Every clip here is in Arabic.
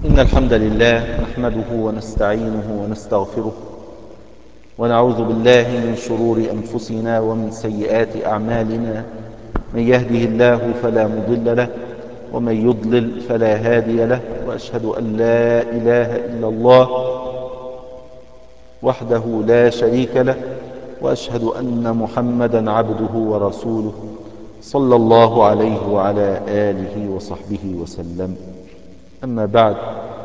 إن الحمد لله نحمده ونستعينه ونستغفره ونعوذ بالله من شرور أنفسنا ومن سيئات أعمالنا. من يهده الله فلا مضل له ومن يضلل فلا هادي له، وأشهد أن لا إله إلا الله وحده لا شريك له، وأشهد أن محمدا عبده ورسوله صلى الله عليه وعلى آله وصحبه وسلم. أما بعد،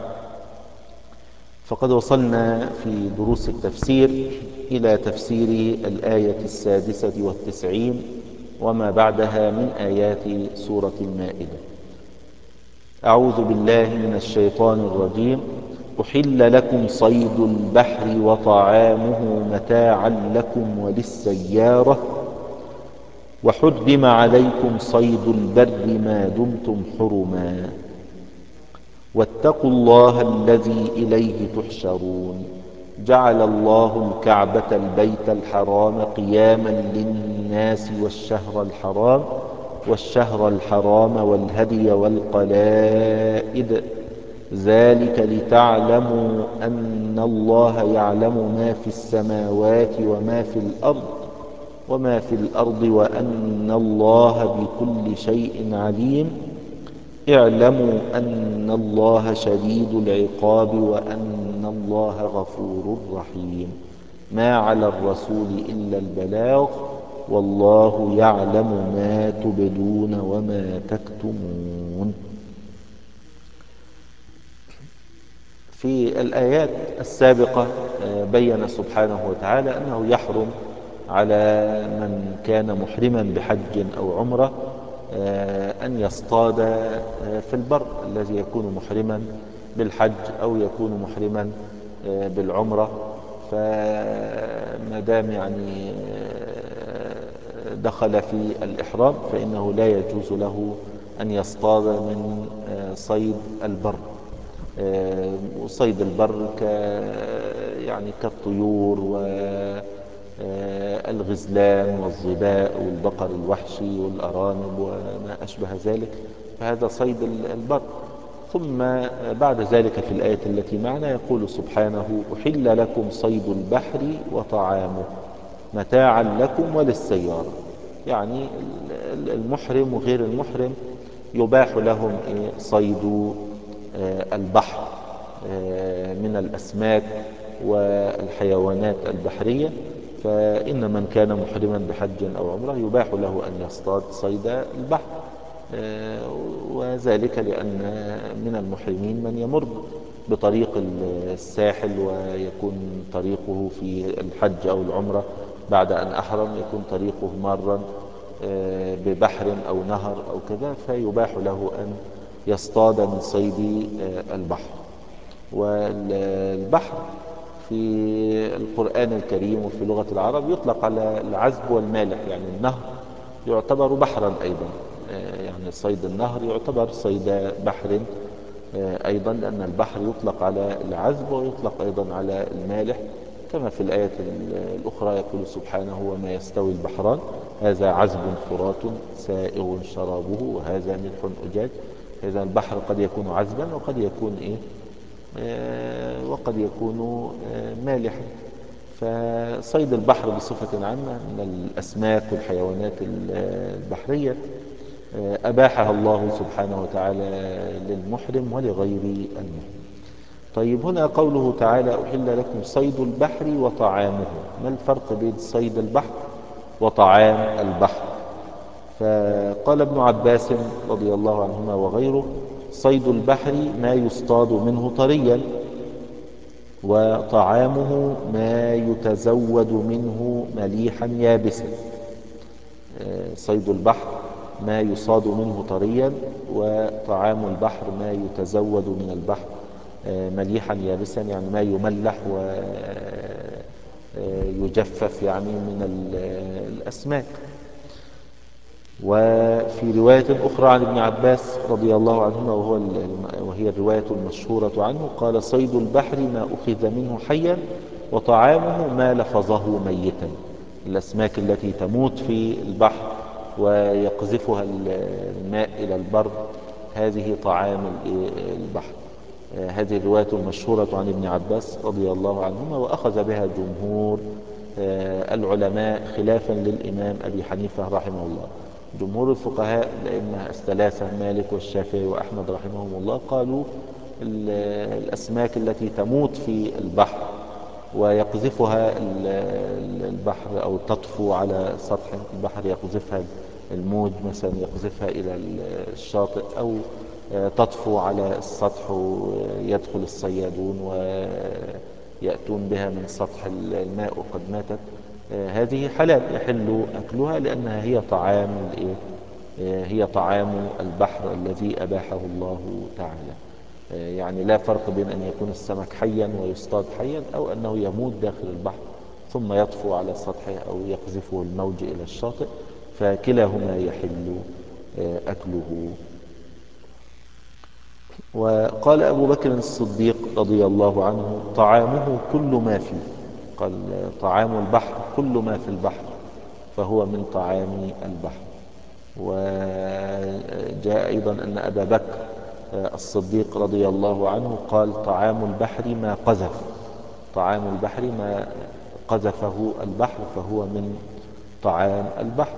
فقد وصلنا في دروس التفسير إلى تفسير الآية 96 وما بعدها من آيات سورة المائدة. أعوذ بالله من الشيطان الرجيم. أحل لكم صيد البحر وطعامه متاعا لكم وللسيارة، وحرم عليكم صيد البر ما دمتم حرما، واتقوا الله الذي إليه تحشرون. جعل الله الكعبة البيت الحرام قياما للناس والشهر الحرام والهدي والقلائد، ذلك لتعلموا أن الله يعلم ما في السماوات وما في الأرض وأن الله بكل شيء عليم. اعلموا أن الله شديد العقاب وأن الله غفور رحيم. ما على الرسول إلا البلاغ، والله يعلم ما تبدون وما تكتمون. في الآيات السابقة بين سبحانه وتعالى أنه يحرم على من كان محرما بحج أو عمرة أن يصطاد في البر، الذي يكون محرما بالحج أو يكون محرما بالعمرة. فما دام يعني دخل في الإحرام فإنه لا يجوز له أن يصطاد من صيد البر. وصيد البر يعني كالطيور والغزلان والظباء والبقر الوحشي والأرانب وما أشبه ذلك، فهذا صيد البر. ثم بعد ذلك في الآية التي معنا يقول سبحانه: أحل لكم صيد البحر وطعامه متاعا لكم وللسيارة. يعني المحرم وغير المحرم يباح لهم صيد البحر من الأسماك والحيوانات البحرية. فإن من كان محرما بحج أو عمرة يباح له أن يصطاد صيد البحر، وذلك لأن من المحرمين من يمر بطريق الساحل ويكون طريقه في الحج أو العمرة بعد أن أحرم يكون طريقه مارا ببحر أو نهر أو كذا، فيباح له أن يصطاد من صيد البحر. والبحر في القرآن الكريم وفي لغة العرب يطلق على العذب والمالح، يعني النهر يعتبر بحرا أيضا، يعني صيد النهر يعتبر صيد بحر أيضا، لأن البحر يطلق على العذب ويطلق أيضا على المالح، كما في الآية الأخرى يقول سبحانه: وما يستوي البحران هذا عذب فرات سائغ شرابه وهذا ملح أجاج. إذا البحر قد يكون عذبا وقد يكون مالحا. فصيد البحر بصفة عامة من الأسماك والحيوانات البحرية أباحها الله سبحانه وتعالى للمحرم ولغير المحرم. طيب، هنا قوله تعالى: أحل لكم صيد البحر وطعامه. ما الفرق بين صيد البحر وطعام البحر؟ فقال ابن عباس رضي الله عنهما وغيره: صيد البحر ما يصطاد منه طريا، وطعامه ما يتزود منه مليحا يابسا. صيد البحر ما يصاد منه طريا، وطعام البحر ما يتزود من البحر مليحا يابسا، يعني ما يملح ويجفف يعني من الأسماك. وفي رواية أخرى عن ابن عباس رضي الله عنهما وهي الرواية المشهورة عنه، قال: صيد البحر ما أخذ منه حيا، وطعامه ما لفظه ميتا. الأسماك التي تموت في البحر ويقذفها الماء إلى البر هذه طعام البحر. هذه الرواية المشهورة عن ابن عباس رضي الله عنهما، وأخذ بها جمهور العلماء خلافا للإمام أبي حنيفة رحمه الله. جمهور الفقهاء الأئمة الثلاثة مالك والشافعي وأحمد رحمهم الله قالوا الأسماك التي تموت في البحر ويقذفها البحر أو تطفو على سطح البحر، يقذفها الموج مثلا، يقذفها إلى الشاطئ، أو تطفو على السطح ويدخل الصيادون ويأتون بها من سطح الماء وقد ماتت، هذه حلال يحل أكلها لأنها هي طعام البحر الذي أباحه الله تعالى. يعني لا فرق بين أن يكون السمك حيا ويصطاد حيا، أو أنه يموت داخل البحر ثم يطفو على سطحه أو يقذفه الموج إلى الشاطئ، فكلاهما يحل أكله. وقال أبو بكر الصديق رضي الله عنه: طعامه كل ما فيه. قال: طعام البحر كل ما في البحر فهو من طعام البحر. وجاء أيضا أن أبا بكر الصديق رضي الله عنه قال: طعام البحر ما قذف، طعام البحر ما قذفه البحر فهو من طعام البحر.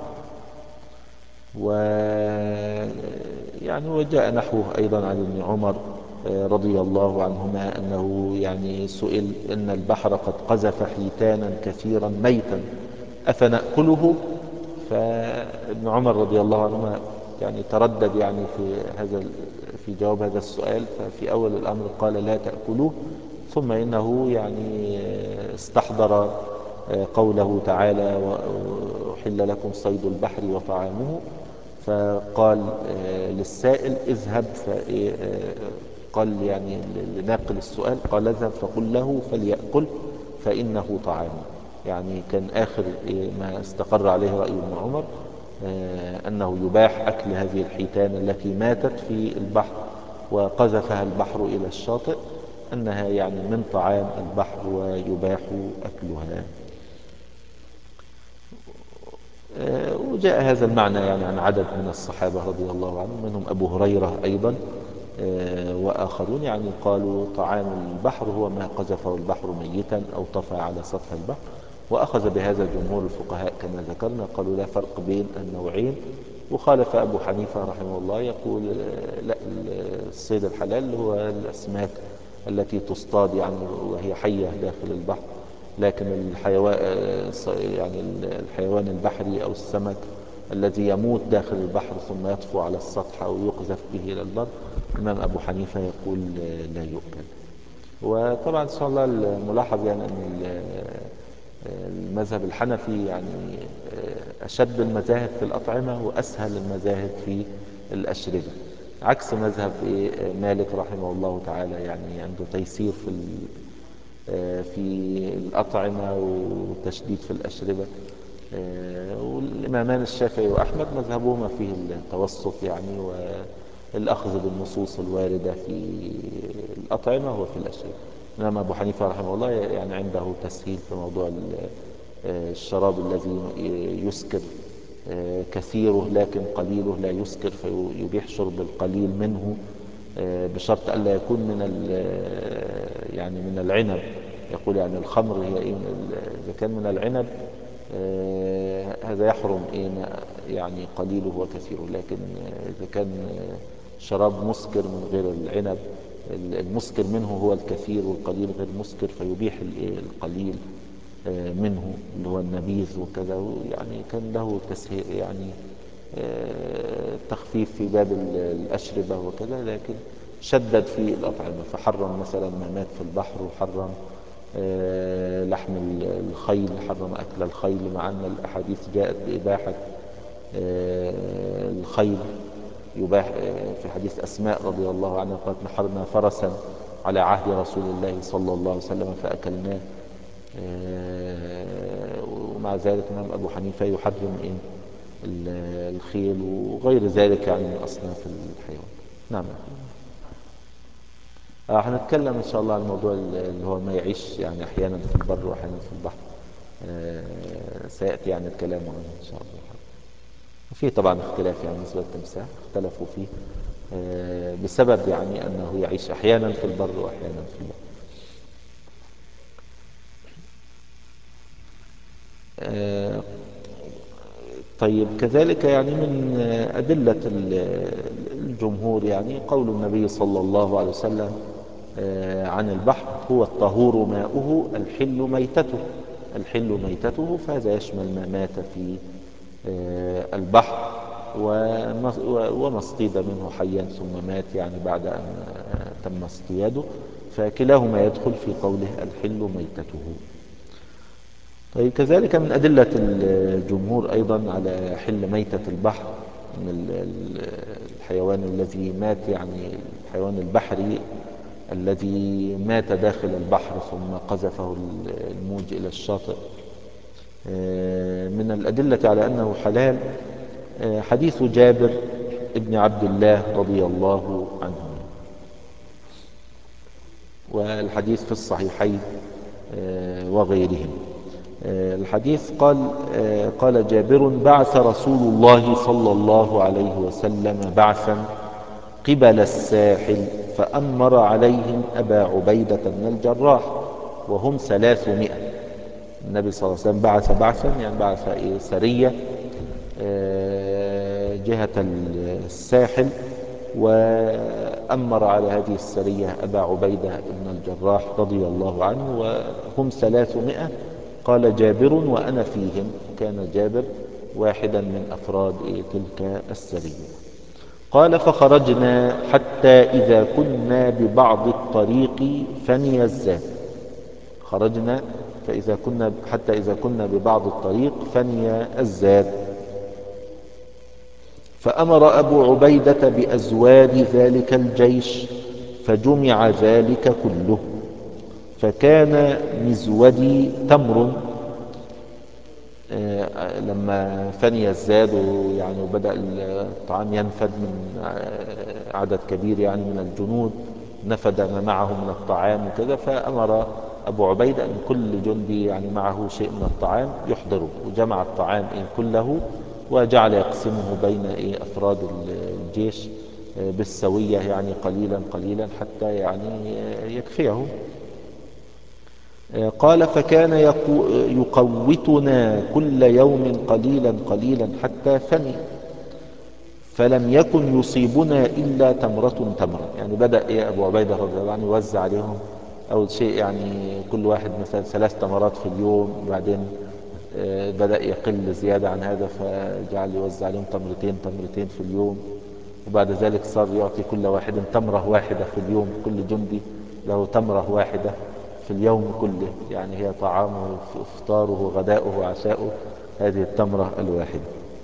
ويعني وجاء نحوه أيضا عن ابن عمر رضي الله عنهما أنه يعني سئل: إن البحر قد قذف حيتانا كثيرا ميتا أفنأكله؟ فابن عمر رضي الله عنهما يعني تردد يعني في جواب هذا السؤال. ففي أول الأمر قال: لا تأكلوه، ثم إنه يعني استحضر قوله تعالى: وأحل لكم صيد البحر وطعامه، فقال للسائل: اذهب. قال يعني لناقل السؤال: قال: اذهب فقل له فليأكل فإنه طعام. يعني كان آخر ما استقر عليه رأي ابن عمر أنه يباح أكل هذه الحيتان التي ماتت في البحر وقذفها البحر إلى الشاطئ، أنها يعني من طعام البحر ويباح أكلها. وجاء هذا المعنى يعني عن عدد من الصحابة رضي الله عنهم، منهم أبو هريرة أيضا وآخرون، يعني قالوا: طعام البحر هو ما قذفه البحر ميتا أو طفى على سطح البحر. وأخذ بهذا جمهور الفقهاء كما ذكرنا، قالوا: لا فرق بين النوعين. وخالف أبو حنيفة رحمه الله، يقول: لا، الصيد الحلال اللي هو الأسماك التي تصطاد يعني وهي حية داخل البحر، لكن الحيوان البحري أو السمك الذي يموت داخل البحر ثم يطفو على السطح أو يقذف به إلى البر، الإمام أبو حنيفة يقول لا يؤكل. وطبعا إن شاء الله الملاحظ يعني أن المذهب الحنفي يعني أشد المذاهب في الأطعمة وأسهل المذاهب في الأشربة، عكس مذهب مالك رحمه الله تعالى، يعني عنده تيسير في الأطعمة وتشديد في الأشربة. والإمامان الشافعي وأحمد مذهبهما فيه التوسط يعني، والأخذ بالنصوص الواردة في الأطعمة وفي الأشربة. إنما أبو حنيفة رحمه الله يعني عنده تسهيل في موضوع الشراب الذي يسكر كثيره لكن قليله لا يسكر، فيبيح شرب القليل منه بشرط ألا يكون من العنب. يقول يعني الخمر هي إذا كان من العنب هذا يحرم يعني قليله وكثيره، لكن إذا كان شراب مسكر من غير العنب، المسكر منه هو الكثير والقليل غير مسكر، فيبيح القليل منه اللي هو النبيذ وكذا. يعني كان له تسهيل يعني تخفيف في باب الأشربة وكذا، لكن شدد في الأطعمة، فحرم مثلا ما مات في البحر، وحرم لحم الخيل، حرم أكل الخيل، مع أن الأحاديث جاءت بإباحة الخيل. يباح في حديث أسماء رضي الله عنها قالت: نحرنا فرسا على عهد رسول الله صلى الله عليه وسلم فأكلناه. ومع ذلك الإمام أبو حنيفة يحرم الخيل وغير ذلك يعني من أصناف الحيوان. نعم. هنتكلم إن شاء الله عن الموضوع اللي هو ما يعيش يعني أحيانا في البر وأحيانا في البحر، سيأتي يعني الكلام عنه إن شاء الله. وفيه طبعا اختلاف يعني بالنسبة للتمساح اختلفوا فيه، بسبب يعني أنه يعيش أحيانا في البر وأحيانا في البحر. آه، طيب كذلك يعني من أدلة الجمهور يعني قول النبي صلى الله عليه وسلم عن البحر: هو الطهور ماؤه الحل ميتته. الحل ميتته، فهذا يشمل ما مات في البحر وما اصطيد منه حيا ثم مات يعني بعد أن تم اصطياده، فكلاهما يدخل في قوله الحل ميتته. طيب كذلك من أدلة الجمهور أيضا على حل ميتة البحر من الحيوان الذي مات، يعني الحيوان البحري الذي مات داخل البحر ثم قذفه الموج إلى الشاطئ. من الأدلة على أنه حلال حديث جابر ابن عبد الله رضي الله عنه، والحديث في الصحيحين وغيرهم. الحديث قال جابر: بعث رسول الله صلى الله عليه وسلم بعثا قبل الساحل فأمر عليهم أبا عبيدة بن الجراح وهم 300. النبي صلى الله عليه وسلم بعث بعثا، يعني بعث سرية جهة الساحل، وأمر على هذه السرية أبا عبيدة بن الجراح رضي الله عنه وهم 300. قال جابر: وأنا فيهم. كان جابر واحدا من أفراد تلك السرية. قال: فخرجنا حتى إذا كنا ببعض الطريق فني الزاد. خرجنا حتى إذا كنا ببعض الطريق فني الزاد، فأمر أبو عبيدة بأزواد ذلك الجيش فجمع ذلك كله، فكان مزودي تمر. لما فني الزاد يعني وبدأ الطعام ينفد من عدد كبير يعني من الجنود، نفد ما معه من الطعام وكذا، فأمر أبو عبيدة أن كل جندي يعني معه شيء من الطعام يحضره، وجمع الطعام كله وجعل يقسمه بين أفراد الجيش بالسوية، يعني قليلا قليلا حتى يعني يكفيهم. قال: فكان يقوتنا كل يوم قليلا قليلا حتى فني، فلم يكن يصيبنا إلا تمرة تمرة. يعني بدأ أبو عبيدة رضي الله عنه يوزع عليهم أول شيء يعني كل واحد مثلا 3 تمرات في اليوم، وبعدين بدأ يقل زيادة عن هذا فجعل يوزع عليهم تمرتين تمرتين في اليوم، وبعد ذلك صار يعطي كل واحد تمرة واحدة في اليوم، كل جندي له تمرة واحدة في اليوم كله، يعني هي طعامه إفطاره وغداؤه وعشاؤه هذه التمرة الواحدة.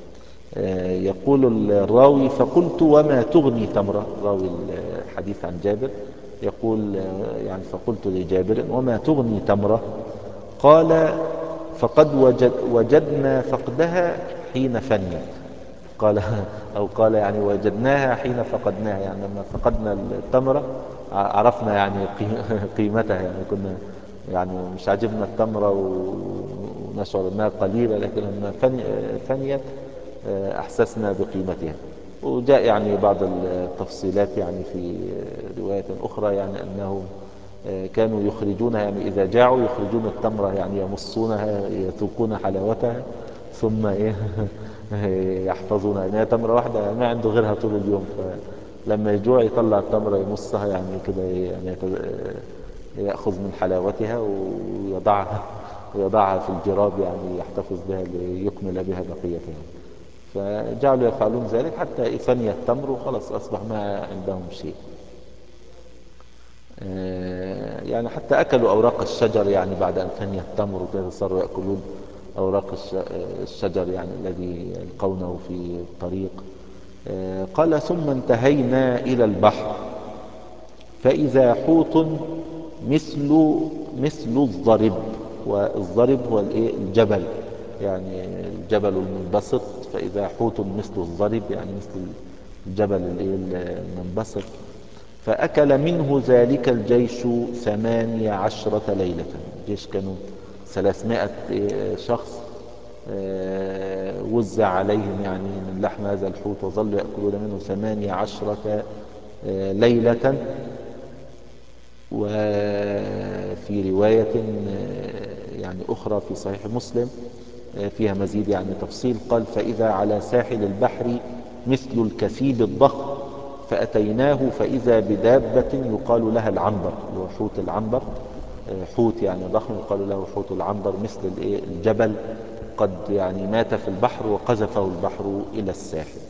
يقول الراوي: فقلت: وما تغني تمرة؟ راوي الحديث عن جابر يقول يعني فقلت لجابر: وما تغني تمرة؟ قال: فقد وجدنا فقدها حين فنيت. قال أو قال يعني وجدناها حين فقدناها، يعني لما فقدنا التمرة عرفنا يعني قيمتها، يعني كنا يعني مش عاجبنا التمرة ونشعر انها قليلة، لكن لما فنيت احسسنا بقيمتها. وجاء يعني بعض التفصيلات يعني في رواية اخرى يعني انهم كانوا يخرجونها، يعني اذا جاعوا يخرجون التمرة يعني يمصونها يذوقون حلاوتها ثم يحفظونها، يعني هي تمرة واحدة ما عنده غيرها طول اليوم، فلما يجوع يطلع التمرة يمصها يعني كده، يعني يأخذ من حلاوتها ويضعها في الجراب يعني يحتفظ بها ليكمل بها بقيتها. فجعلوا يفعلون ذلك حتى فني التمر وخلص أصبح ما عندهم شيء. يعني حتى أكلوا أوراق الشجر يعني بعد أن فني التمر وكذا، صاروا يأكلون أوراق الشجر يعني الذي يلقونه في الطريق. قال: ثم انتهينا إلى البحر فإذا حوت مثل الضرب. والضرب هو الجبل، يعني الجبل المنبسط، فإذا حوت مثل الضرب يعني مثل الجبل المنبسط. فأكل منه ذلك الجيش 18 ليلة. الجيش كانوا 300 شخص، وزع عليهم يعني من لحم هذا الحوت وظلوا يأكلون منه 18 ليلة. وفي رواية يعني أخرى في صحيح مسلم فيها مزيد يعني تفصيل، قال: فإذا على ساحل البحر مثل الكثيب الضخم فأتيناه فإذا بدابة يقال لها العنبر، اللي هو حوت العنبر، حوت يعني ضخم يقال له حوت العنبر مثل الجبل، قد يعني مات في البحر وقذفه البحر إلى الساحل.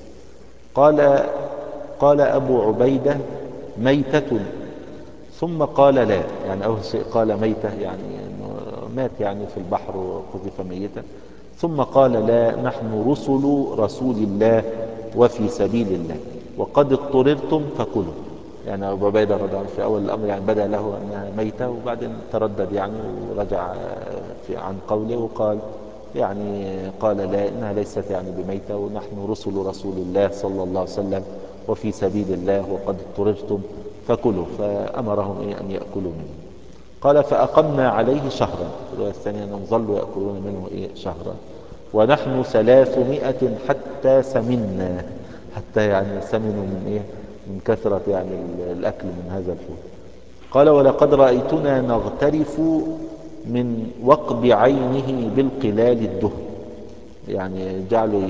قال أبو عبيدة: ميتة. ثم قال: لا، يعني أول شيء قال ميتة يعني مات يعني في البحر وقذف ميتا، ثم قال: لا، نحن رسل رسول الله وفي سبيل الله وقد اضطررتم فكلوا. يعني أبو عبيدة رضي الله عنه في أول الأمر يعني بدأ له أنها ميتة، وبعدين تردد يعني ورجع عن قوله وقال يعني قال: لا، إنها ليست يعني بميتة، ونحن رسل رسول الله صلى الله عليه وسلم وفي سبيل الله وقد اضطررتم فكلوا. فأمرهم أن يأكلوا منه. قال: فأقمنا عليه شهرا. الرواية الثانية أنهم ظلوا يأكلون منه شهرا، ونحن 300 حتى سمنا، حتى يعني سمنوا من كثرة يعني الأكل من هذا الحوت. قال: ولقد رأيتنا نغترف من وقب عينه بالقلال الدهن. يعني جعلوا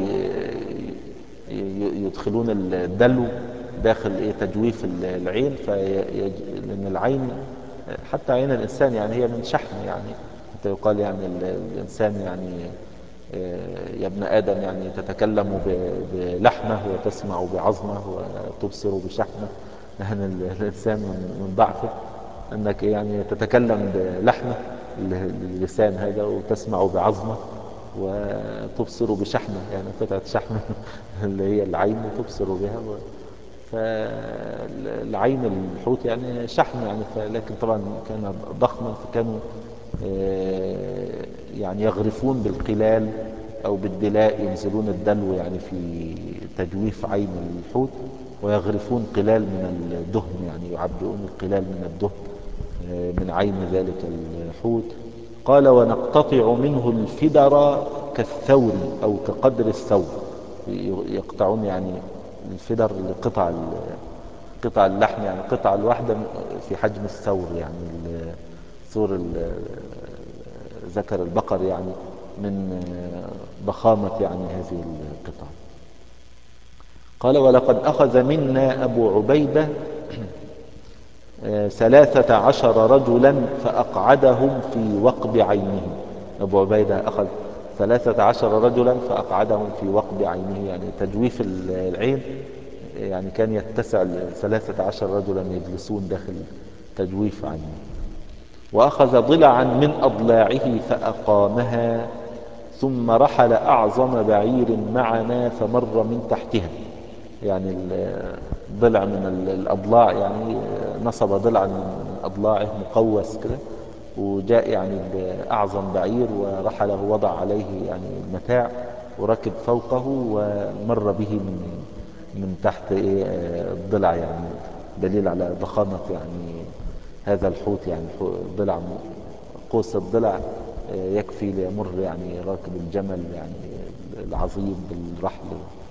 يدخلون الدلو داخل تجويف العين، لأن العين حتى عين الإنسان يعني هي من شحم، يعني حتى يقال يعني الإنسان يعني يا ابن آدم يعني تتكلم بلحمه وتسمع بعظمه وتبصر بشحمه. يعني الإنسان من ضعفه أنك يعني تتكلم بلحمه اللسان هذا وتسمع بعظمه وتبصر بشحمه، يعني قطعة شحم اللي هي العين تبصر بها. فالعين الحوت يعني شحم يعني، لكن طبعا كان ضخما، فكانوا يعني يغرفون بالقلال أو بالدلاء، ينزلون الدلو يعني في تجويف عين الحوت ويغرفون قلال من الدهن، يعني يعبئون القلال من الدهن من عين ذلك الحوت. قال: ونقتطع منه الفدر كالثور أو كقدر الثور. يقطعون يعني الفدر قطع اللحم، يعني قطع الواحدة في حجم الثور، يعني ثور ذكر البقر، يعني من ضخامة يعني هذه القطع. قال: ولقد أخذ منا أبو عبيدة 13 رجلا فأقعدهم في وقب عينه. أبو عبيدة أخذ 13 رجلا فأقعدهم في وقب عينه، يعني تجويف العين يعني كان يتسع 13 رجلا يجلسون داخل تجويف عينه. وأخذ ضلعا من أضلاعه فأقامها، ثم رحل أعظم بعير معنا فمر من تحتها. يعني ضلع من الأضلاع، يعني نصب ضلعا من أضلاعه مقوس كده، وجاء يعني بأعظم بعير ورحله وضع عليه يعني المتاع وركب فوقه ومر به من تحت الضلع، يعني دليل على ضخامة يعني هذا الحوت. يعني ضلع قوس الضلع يكفي ليمر يعني راكب الجمل يعني العظيم بالرحل.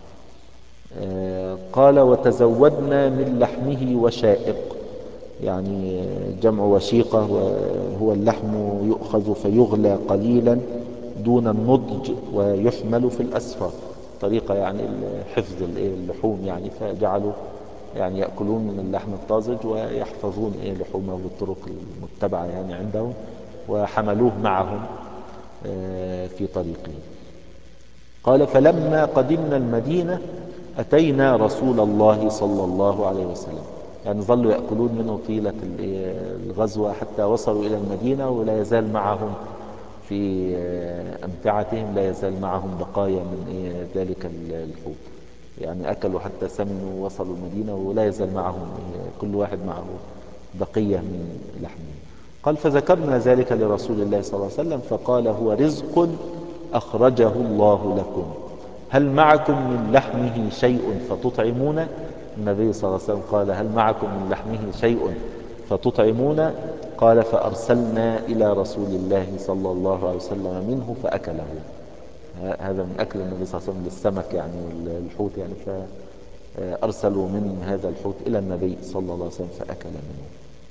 قال: وتزودنا من لحمه وشائق، يعني جمع وشيقة، وهو اللحم يؤخذ فيغلى قليلا دون النضج ويحمل في الأسفار، طريقة يعني حفظ اللحوم، يعني فجعلوا يعني يأكلون من اللحم الطازج ويحفظون لحومه بالطرق المتبعة يعني عندهم، وحملوه معهم في طريقه. قال: فلما قدمنا المدينة أتينا رسول الله صلى الله عليه وسلم. يعني ظلوا يأكلون منه طيلة الغزوة حتى وصلوا إلى المدينة، ولا يزال معهم في أمتعتهم، لا يزال معهم بقايا من ذلك الحوت. يعني أكلوا حتى سمنوا ووصلوا المدينة ولا يزال معهم كل واحد معه بقية من لحمه. قال: فذكرنا ذلك لرسول الله صلى الله عليه وسلم فقال: هو رزق أخرجه الله لكم، هل معكم من لحمه شيء فتطعمون؟ النبي صلى الله عليه وسلم قال: هل معكم من لحمه شيء فتطعمون؟ قال: فأرسلنا إلى رسول الله صلى الله عليه وسلم منه فأكله. هذا من أكل النبي صلى الله عليه وسلم للسمك يعني والحوت يعني، فأرسلوا من هذا الحوت إلى النبي صلى الله عليه وسلم فأكل منه.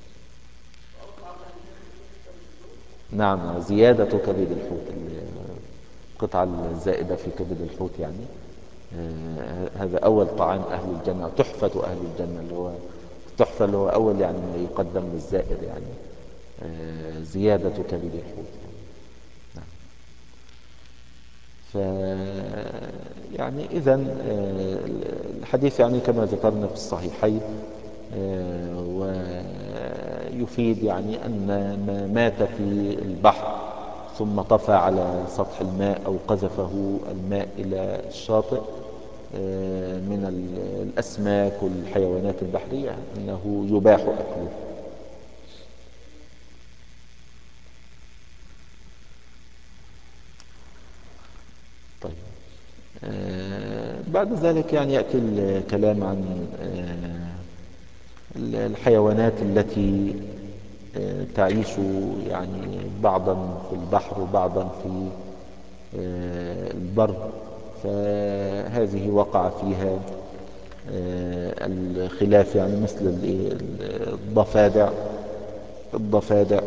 نعم، زيادة كبد الحوت، القطعة الزائدة في كبد الحوت يعني. هذا أول طعام أهل الجنة، تحفة أهل الجنة، اللي هو التحفة اللي هو أول يعني ما يقدم للزائر يعني، زيادة كبد الحوت يعني. نعم. ف يعني إذا الحديث يعني كما ذكرنا في الصحيحين، ويفيد يعني أن ما مات في البحر ثم طفى على سطح الماء أو قذفه الماء إلى الشاطئ من الأسماك والحيوانات البحرية أنه يباح أكله. طيب، بعد ذلك يعني يأتي الكلام عن الحيوانات التي تعيش يعني بعضا في البحر وبعضا في البر، فهذه وقع فيها الخلاف يعني، مثل الضفادع. الضفادع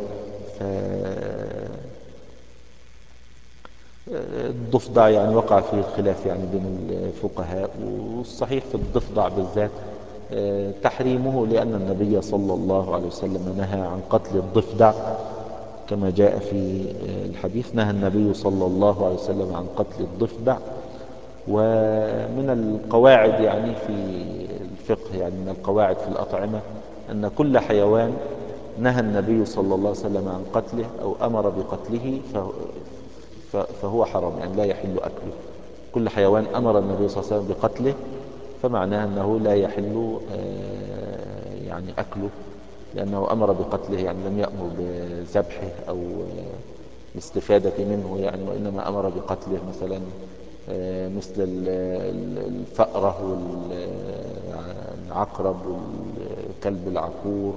الضفدع يعني وقع فيه الخلاف يعني بين الفقهاء، والصحيح في الضفدع بالذات تحريمه، لأن النبي صلى الله عليه وسلم نهى عن قتل الضفدع كما جاء في الحديث. نهى النبي صلى الله عليه وسلم عن قتل الضفدع. ومن القواعد يعني في الفقه، يعني من القواعد في الأطعمة، أن كل حيوان نهى النبي صلى الله عليه وسلم عن قتله أو أمر بقتله فهو حرام، يعني لا يحل أكله. كل حيوان أمر النبي صلى الله عليه وسلم بقتله فمعناه أنه لا يحل يعني أكله، لأنه أمر بقتله، يعني لم يأمر بذبحه أو الاستفادة منه يعني، وإنما أمر بقتله. مثلا مثل الفأرة والعقرب والكلب العقور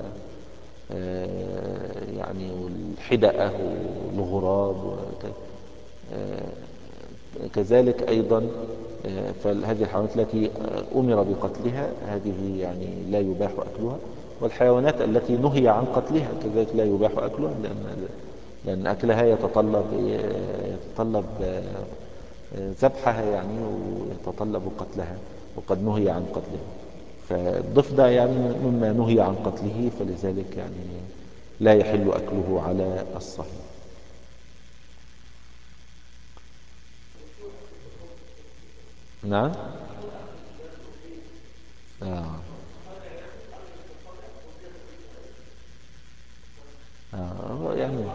يعني والحدأة والغراب كذلك أيضا. فهذه الحيوانات التي أمر بقتلها هذه يعني لا يباح أكلها، والحيوانات التي نهي عن قتلها كذلك لا يباح أكلها، لأن أكلها يتطلب ذبحها يعني، ويتطلب قتلها، وقد نهي عن قتلها. فالضفدع يعني مما نهي عن قتله، فلذلك يعني لا يحل أكله على الصحيح. نعم. آه. هو يعني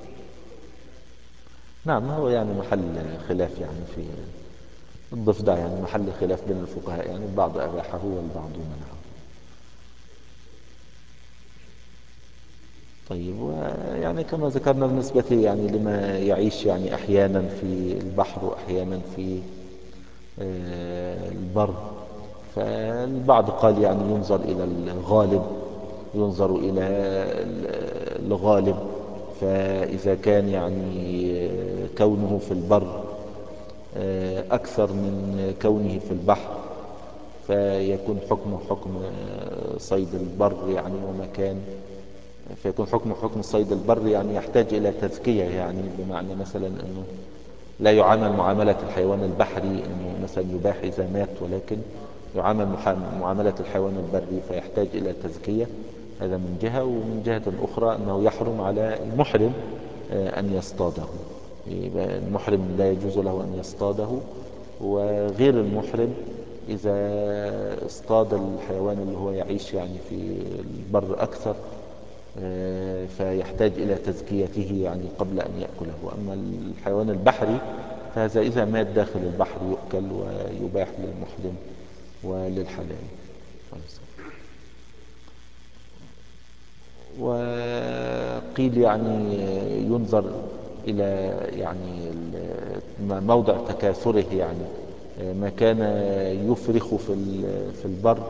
نعم، هو يعني محل خلاف يعني في الضفدع، يعني محل خلاف بين الفقهاء، يعني البعض أباحه والبعض منعه. طيب، ويعني كما ذكرنا بالنسبة يعني لما يعيش يعني أحيانا في البحر وأحيانا في البر، فالبعض قال يعني ينظر إلى الغالب، ينظر إلى الغالب. فإذا كان يعني كونه في البر أكثر من كونه في البحر، فيكون حكمه حكم صيد البر يعني، ومكان فيكون حكمه حكم صيد البر يعني، يحتاج إلى تزكية يعني، بمعنى مثلا أنه لا يعامل معاملة الحيوان البحري أنه مثلا يباح إذا مات، ولكن يعامل معاملة الحيوان البري، فيحتاج إلى تزكية. هذا من جهة، ومن جهة أخرى أنه يحرم على المحرم أن يصطاده. يبقى المحرم لا يجوز له أن يصطاده، وغير المحرم إذا اصطاد الحيوان اللي هو يعيش يعني في البر أكثر فيحتاج إلى تزكيته يعني قبل أن يأكله. وأما الحيوان البحري فهذا إذا مات داخل البحر يؤكل ويباح للمحرم وللحلال. وقيل يعني ينظر إلى يعني موضع تكاثره يعني، ما كان يفرخ في البر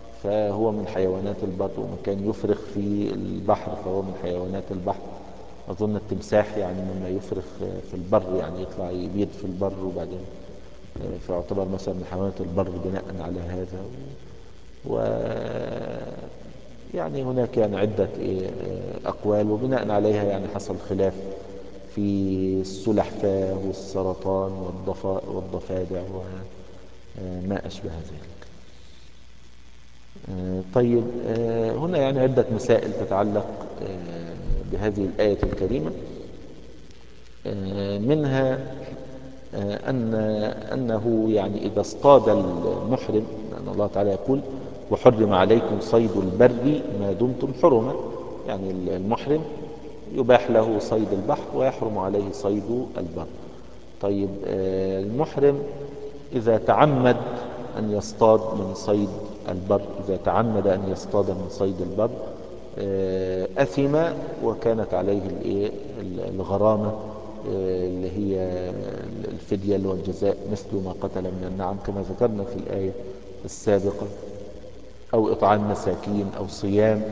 فهو من حيوانات البر، وما كان يفرخ في البحر فهو من حيوانات البحر، أظن التمساح يعني مما يفرخ في البر، يعني يطلع يبيض في البر وبعدين فيعتبر مثلا من حيوانات البر بناء على هذا. و يعني هناك يعني عدة أقوال، وبناء عليها يعني حصل خلاف في السلحفاة والسرطان والضفادع وما أشبه ذلك. طيب، هنا يعني عدة مسائل تتعلق بهذه الآية الكريمة. منها أنه يعني إذا اصطاد المحرم، لأن الله تعالى يقول وحرم عليكم صيد البر ما دمتم حرما، يعني المحرم يباح له صيد البحر ويحرم عليه صيد البر. طيب، المحرم إذا تعمد أن يصطاد من صيد البر، إذا تعمد أن يصطاد من صيد البر أثم، وكانت عليه الغرامة اللي هي الفدية والجزاء مثل ما قتل من النعم كما ذكرنا في الآية السابقة، أو إطعام مساكين أو صيام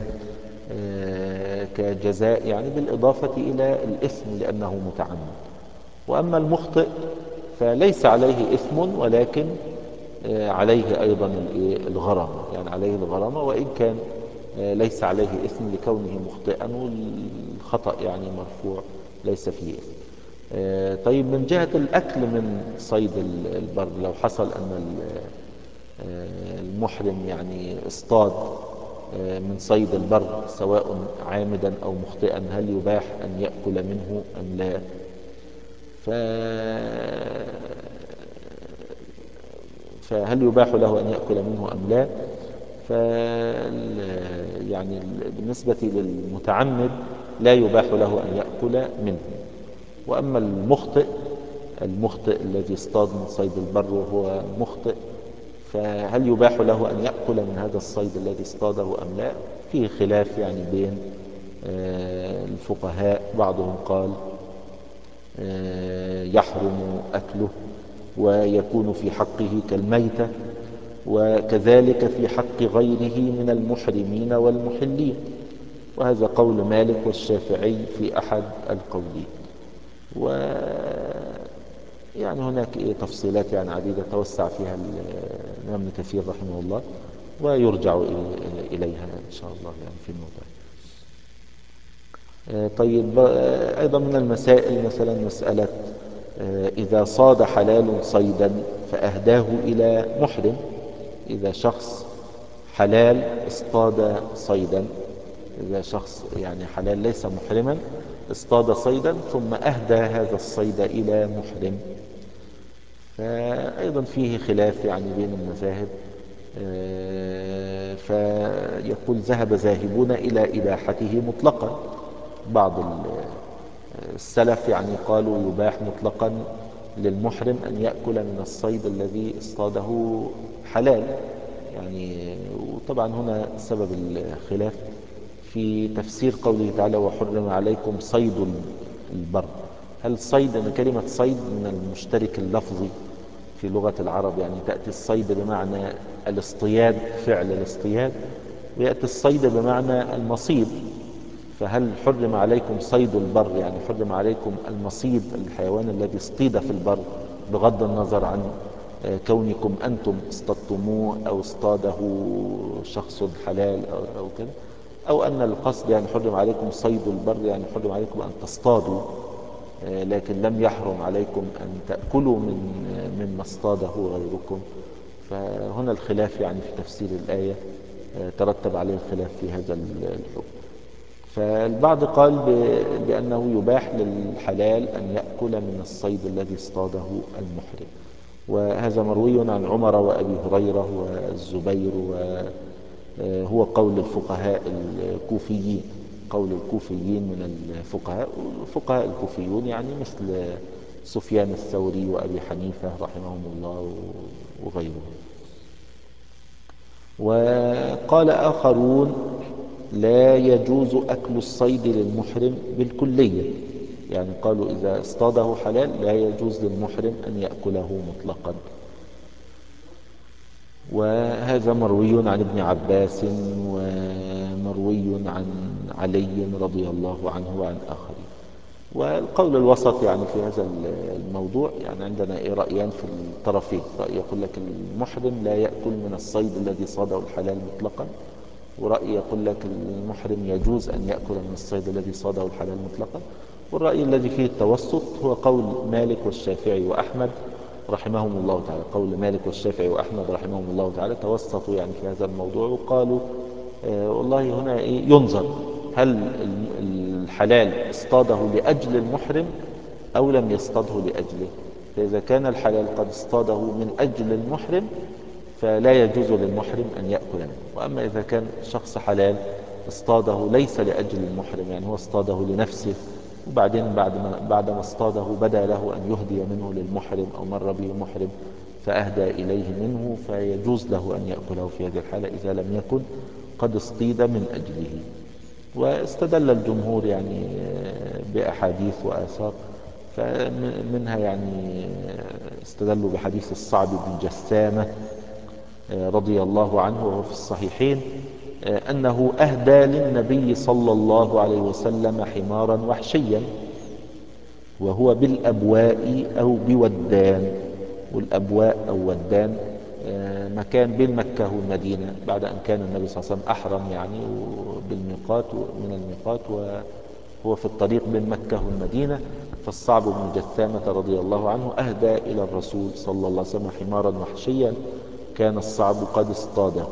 كجزاء، يعني بالإضافة إلى الإثم لأنه متعمد. وأما المخطئ فليس عليه إثم، ولكن عليه أيضا الغرامة، يعني عليه الغرامة وإن كان ليس عليه إثم لكونه مخطئا، والخطأ يعني مرفوع ليس فيه إثم. طيب، من جهة الأكل من صيد البر، لو حصل أن المحرم يعني اصطاد من صيد البر سواء عامدا أو مخطئا، هل يباح أن يأكل منه أم لا؟ فهل يباح له أن يأكل منه أم لا؟ يعني بالنسبة للمتعمد لا يباح له أن يأكل منه. وأما المخطئ الذي اصطاد من صيد البر وهو مخطئ، فهل يباح له أن يأكل من هذا الصيد الذي اصطاده أم لا؟ فيه خلاف يعني بين الفقهاء. بعضهم قال يحرم أكله ويكون في حقه كالميتة، وكذلك في حق غيره من المحرمين والمحلين، وهذا قول مالك والشافعي في أحد القولين. يعني هناك تفصيلات يعني عديدة توسع فيها الإمام ابن كثير رحمه الله، ويرجع إليها إن شاء الله يعني في الموضوع. طيب، أيضا من المسائل مثلا مسألة إذا صاد حلال صيدا فأهداه إلى محرم. إذا شخص حلال اصطاد صيدا، إذا شخص يعني حلال ليس محرما اصطاد صيدا ثم أهدى هذا الصيد إلى محرم، فأيضا فيه خلاف يعني بين المذاهب. فيقول ذهب ذاهبون إلى إباحته مطلقا. بعض السلف يعني قالوا يباح مطلقا للمحرم أن يأكل من الصيد الذي اصطاده حلال يعني. وطبعا هنا سبب الخلاف في تفسير قوله تعالى وحرم عليكم صيد البر. هل صيد، أن كلمة صيد من المشترك اللفظي في لغة العرب، يعني تأتي الصيد بمعنى الاصطياد، فعل الاصطياد، ويأتي الصيد بمعنى المصيد. فهل حرم عليكم صيد البر يعني حرم عليكم المصيد، الحيوان الذي اصطيد في البر، بغض النظر عن كونكم أنتم اصطدتموه أو اصطاده شخص حلال أو كذا، أو أن القصد يعني حرم عليكم صيد البر يعني حرم عليكم أن تصطادوا، لكن لم يحرم عليكم أن تأكلوا مما اصطاده غيركم. فهنا الخلاف يعني في تفسير الآية ترتب عليه الخلاف في هذا الحكم. فالبعض قال بأنه يباح للحلال أن يأكل من الصيد الذي اصطاده المحرم، وهذا مروي عن عمر وأبي هريرة والزبير، وهو قول الفقهاء الكوفيين، قول الكوفيين من الفقهاء. والفقهاء الكوفيون يعني مثل سفيان الثوري وأبي حنيفة رحمهم الله وغيرهم. وقال آخرون لا يجوز أكل الصيد للمحرم بالكلية، يعني قالوا إذا اصطاده حلال لا يجوز للمحرم أن يأكله مطلقا. وهذا مروي عن ابن عباس ومروي عن علي رضي الله عنه وعن آخرين. والقول الوسط يعني في هذا الموضوع، يعني عندنا رأيان في الطرفين. رأي يقول لك المحرم لا يأكل من الصيد الذي صاده الحلال مطلقا، ورأي يقول لك المحرم يجوز أن يأكل من الصيد الذي صاده الحلال مطلقا. والرأي الذي فيه التوسط هو قول مالك والشافعي وأحمد رحمهم الله تعالى. قول مالك والشافعي وأحمد رحمهم الله تعالى توسطوا يعني في هذا الموضوع، وقالوا والله هنا ينظر هل الحلال اصطاده لأجل المحرم أو لم يصطاده لأجله. فإذا كان الحلال قد اصطاده من أجل المحرم فلا يجوز للمحرم أن يأكل منه. وأما إذا كان شخص حلال اصطاده ليس لأجل المحرم، يعني هو اصطاده لنفسه، وبعدين بعد ما اصطاده بدا له أن يهدي منه للمحرم أو مر به محرم فأهدى إليه منه، فيجوز له أن يأكله في هذه الحالة إذا لم يكن قد اصطيد من أجله. واستدل الجمهور يعني بأحاديث وآثار، فمنها يعني استدلوا بحديث الصعب بن جثامة رضي الله عنه وهو في الصحيحين أنه أهدى للنبي صلى الله عليه وسلم حمارا وحشيا وهو بالأبواء أو بودان. والأبواء أو ودان مكان بين مكة والمدينة، بعد أن كان النبي صلى الله عليه وسلم أحرم يعني بالميقات من الميقات وهو في الطريق بين مكة والمدينة. فالصعب بن جثامة رضي الله عنه أهدى إلى الرسول صلى الله عليه وسلم حمارا وحشيا كان الصعب قد اصطاده.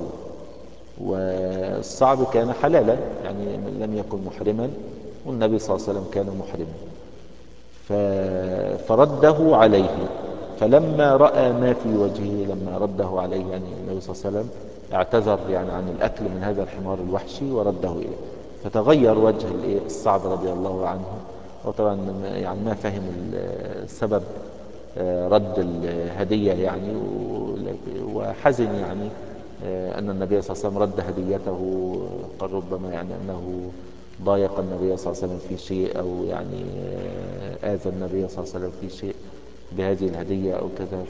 والصعب كان حلالا يعني لم يكن محرما، والنبي صلى الله عليه وسلم كان محرما، فرده عليه. فلما رأى ما في وجهه لما رده عليه، يعني النبي صلى الله عليه وسلم اعتذر يعني عن الأكل من هذا الحمار الوحشي ورده إليه، فتغير وجه الصعب رضي الله عنه. وطبعا يعني ما فهم السبب رد الهدية يعني، وحزن يعني أن النبي صلى الله عليه وسلم رد هديته. قال ربما يعني أنه ضايق النبي صلى الله عليه وسلم في شيء، أو يعني آذى النبي صلى الله عليه وسلم في شيء بهذه الهدية أو كذا،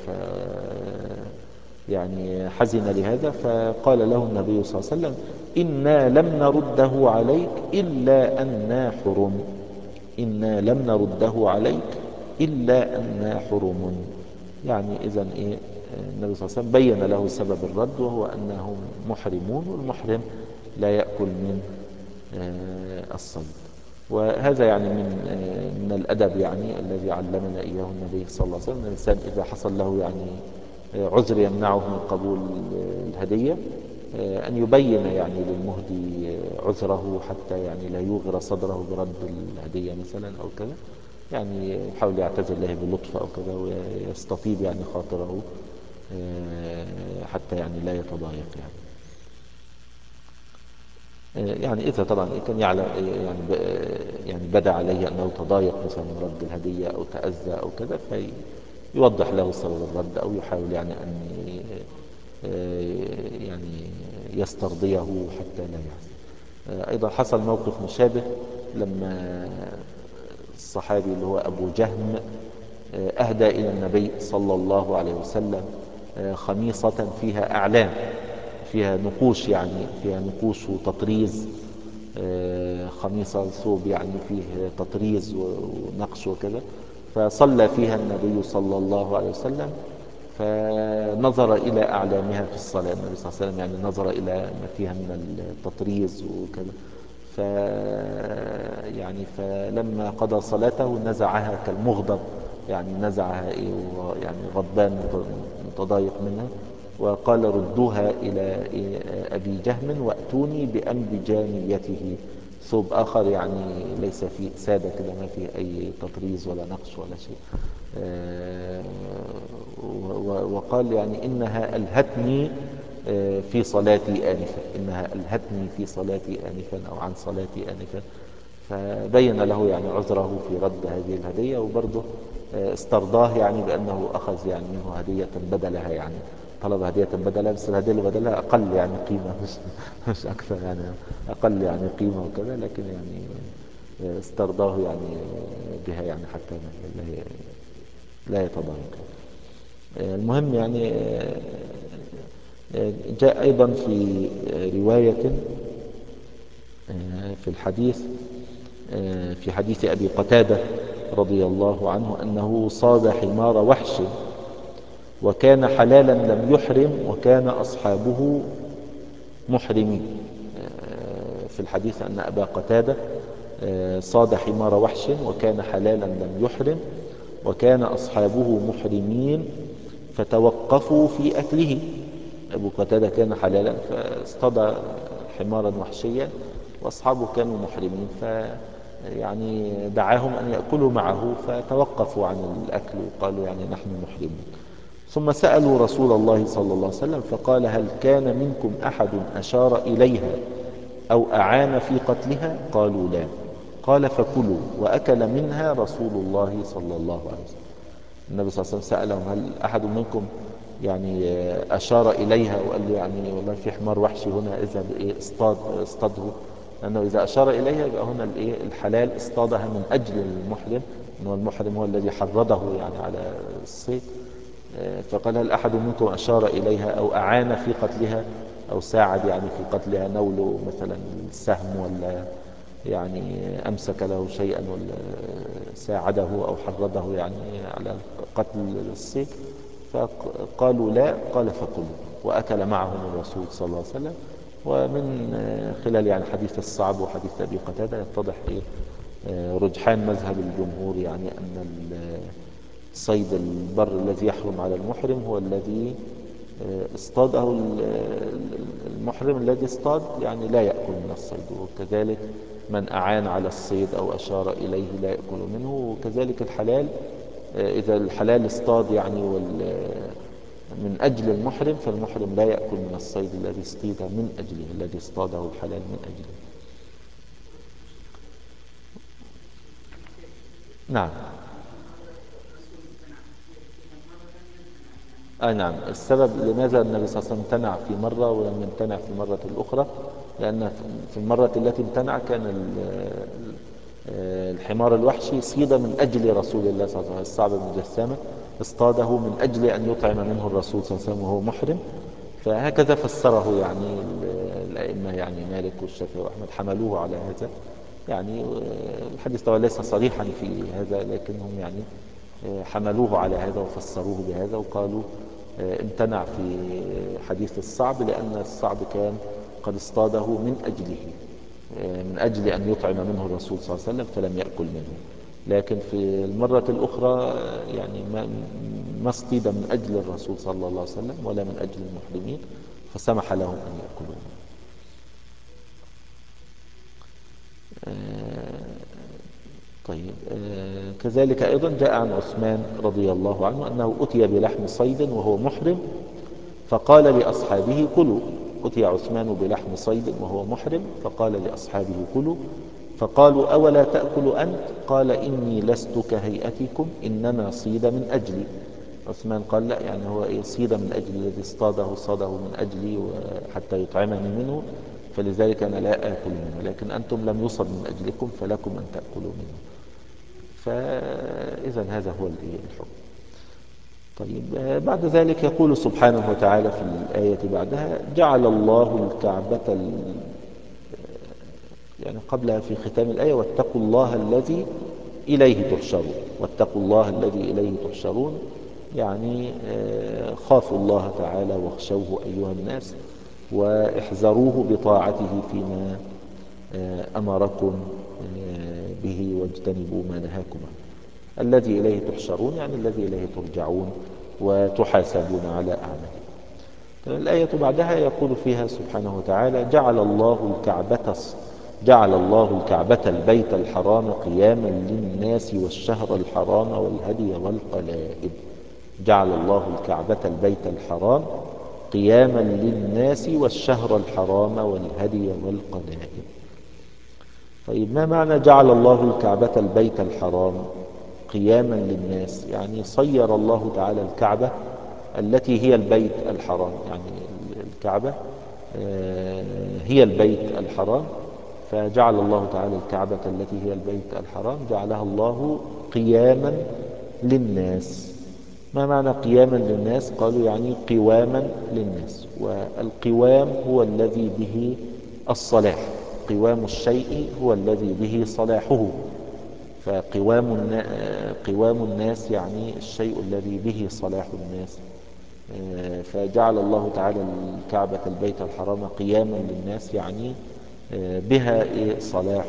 يعني حزن لهذا. فقال له النبي صلى الله عليه وسلم إنا لم نرده عليك إلا أننا حرم. إنا لم نرده عليك إلا أننا حرم. يعني إذن النبي صلى الله عليه وسلم بين له سبب الرد، وهو أنهم محرمون، والمحرم لا يأكل من الصيد. وهذا يعني من الأدب يعني الذي علمنا إياه النبي صلى الله عليه وسلم. الإنسان إذا حصل له يعني عذر يمنعه من قبول الهدية أن يبين يعني للمهدي عذره، حتى يعني لا يوغر صدره برد الهدية مثلا أو كذا، يعني يحاول يعتذر له بلطف أو كذا ويستطيب يعني خاطره حتى يعني لا يتضايق يعني. يعني إذا طبعا كان يعلم يعني بدا عليه أنه تضايق مثلا من رد الهدية أو تأذى أو كذا، فيوضح له سبب الرد، أو يحاول يعني أن يعني يسترضيه حتى لا يحزن. أيضا حصل موقف مشابه لما الصحابي اللي هو أبو جهم أهدى إلى النبي صلى الله عليه وسلم خميصة فيها أعلام، فيها نقوش، يعني فيها نقوش وتطريز، خميصة ثوب يعني فيه تطريز ونقش وكذا. فصلى فيها النبي صلى الله عليه وسلم، فنظر إلى أعلامها في الصلاة. النبي صلى الله عليه وسلم يعني نظر إلى ما فيها من التطريز وكذا، يعني فلما قضى صلاته نزعها كالمغضب، يعني نزعها يعني غضبان متضايق منها، وقال ردوها إلى أبي جهم وأتوني بأنبجانيته. ثوب آخر يعني ليس فيه سادة كده، ما فيه أي تطريز ولا نقش ولا شيء. وقال يعني إنها ألهتني في صلاتي آنفا، إنها ألهتني في صلاتي آنفا أو عن صلاتي آنفا. فبين له يعني عذره في رد هذه الهدية، وبرضه استرضاه يعني بأنه أخذ يعني منه هدية بدلها، يعني طلب هدية بدلها، بس الهدية اللي بدلها أقل يعني قيمة، مش أكثر يعني، أقل يعني قيمة وكذا، لكن يعني استرضاه يعني بها يعني حتى لا يتضايق. المهم يعني جاء أيضا في رواية في الحديث في حديث أبي قتادة رضي الله عنه أنه صاد حمار وحش وكان حلالا لم يحرم وكان أصحابه محرمين. في الحديث أن أبا قتادة صاد حمار وحش وكان حلالا لم يحرم وكان أصحابه محرمين فتوقفوا في أكله. أبو قتادة كان حلالا فاصطاد حمارا وحشيا وأصحابه كانوا محرمين، يعني دعاهم أن يأكلوا معه فتوقفوا عن الأكل وقالوا يعني نحن محرمون. ثم سألوا رسول الله صلى الله عليه وسلم فقال هل كان منكم أحد أشار إليها أو أعان في قتلها؟ قالوا لا. قال فكلوا. وأكل منها رسول الله صلى الله عليه وسلم. النبي صلى الله عليه وسلم سألهم هل أحد منكم يعني أشار إليها وقال له يعني والله في حمار وحشي هنا اذهب اصطاده، لأنه إذا أشار إليها يبقى هنا الحلال اصطادها من أجل المحرم، إنه المحرم هو الذي حرضه يعني على الصيد. فقال هل أحد منكم أشار إليها أو أعان في قتلها أو ساعد يعني في قتلها، نوله مثلا سهم ولا يعني أمسك له شيئا ولا ساعده أو حرضه يعني على قتل الصيد؟ فقالوا لا. قال فكلوا. وأكل معهم الرسول صلى الله عليه وسلم. ومن خلال يعني حديث الصعب وحديث أبي قتادة يتضح رجحان مذهب الجمهور، يعني أن صيد البر الذي يحرم على المحرم هو الذي اصطاده المحرم الذي اصطاد، يعني لا يأكل من الصيد. وكذلك من أعان على الصيد أو أشار إليه لا يأكل منه. وكذلك الحلال إذا الحلال اصطاد يعني من أجل المحرم فالمحرم لا يأكل من الصيد الذي اصطيد من أجله، الذي اصطاده الحلال من أجله. نعم. نعم. السبب لماذا النبي صلى الله عليه وسلم امتنع في مرة ولم يمتنع في المرة الأخرى؟ لأن في المرة التي امتنع كان الحمار الوحشي صيد من أجل رسول الله صلى الله عليه وسلم. الصعب بن جثامة اصطاده من أجل أن يطعم منه الرسول صلى الله عليه وسلم وهو محرم. فهكذا فسره يعني الأئمة، يعني مالك والشافعي وأحمد حملوه على هذا. يعني الحديث طبعا ليس صريحا في هذا، لكنهم يعني حملوه على هذا وفسروه بهذا وقالوا امتنع في حديث الصعب لأن الصعب كان قد اصطاده من أجله، من أجل أن يطعم منه الرسول صلى الله عليه وسلم فلم يأكل منه. لكن في المرة الأخرى يعني ما اصطيد من أجل الرسول صلى الله عليه وسلم ولا من أجل المحرمين، فسمح لهم أن يأكلوا منه. طيب. كذلك أيضا جاء عن عثمان رضي الله عنه أنه أتي بلحم صيد وهو محرم فقال لأصحابه كلوا. أتي عثمان بلحم صيد وهو محرم فقال لأصحابه كلوا. فقالوا أولا تأكل أنت؟ قال إني لست كهيئتكم إنما صيد من أجلي. عثمان قال لا، يعني هو صيد من أجلي، الذي صاده من أجلي حتى يطعمني منه، فلذلك أنا لا آكل منه، لكن أنتم لم يصد من أجلكم فلكم أن تأكلوا منه. فإذا هذا هو الحكم. طيب. بعد ذلك يقول سبحانه وتعالى في الآية بعدها جعل الله الكعبة يعني قبلها في ختام الآية واتقوا الله الذي إليه تحشرون. واتقوا الله الذي إليه تحشرون، يعني خافوا الله تعالى واخشوه أيها الناس واحذروه بطاعته فيما أمركم به واجتنبوا ما نهاكم عنه. الذي إليه تحشرون يعني الذي إليه ترجعون وتحاسبون على أعمالكم. الآية بعدها يقول فيها سبحانه وتعالى جعل الله الكعبة البيت الحرام قياما للناس والشهر الحرام والهدي والقلائد. جعل الله الكعبة البيت الحرام قياما للناس والشهر الحرام والهدي والقلائد. طيب، ما معنى جعل الله الكعبة البيت الحرام قياما للناس؟ يعني صير الله تعالى الكعبة التي هي البيت الحرام، يعني الكعبة هي البيت الحرام، فجعل الله تعالى الكعبة التي هي البيت الحرام جعلها الله قياما للناس. ما معنى قياما للناس؟ قالوا يعني قواما للناس، والقوام هو الذي به الصلاح. وقوام الشيء هو الذي به صلاحه. قوام الناس يعني الشيء الذي به صلاح الناس. فجعل الله تعالى الكعبة البيت الحرام قياما للناس، يعني بها صلاح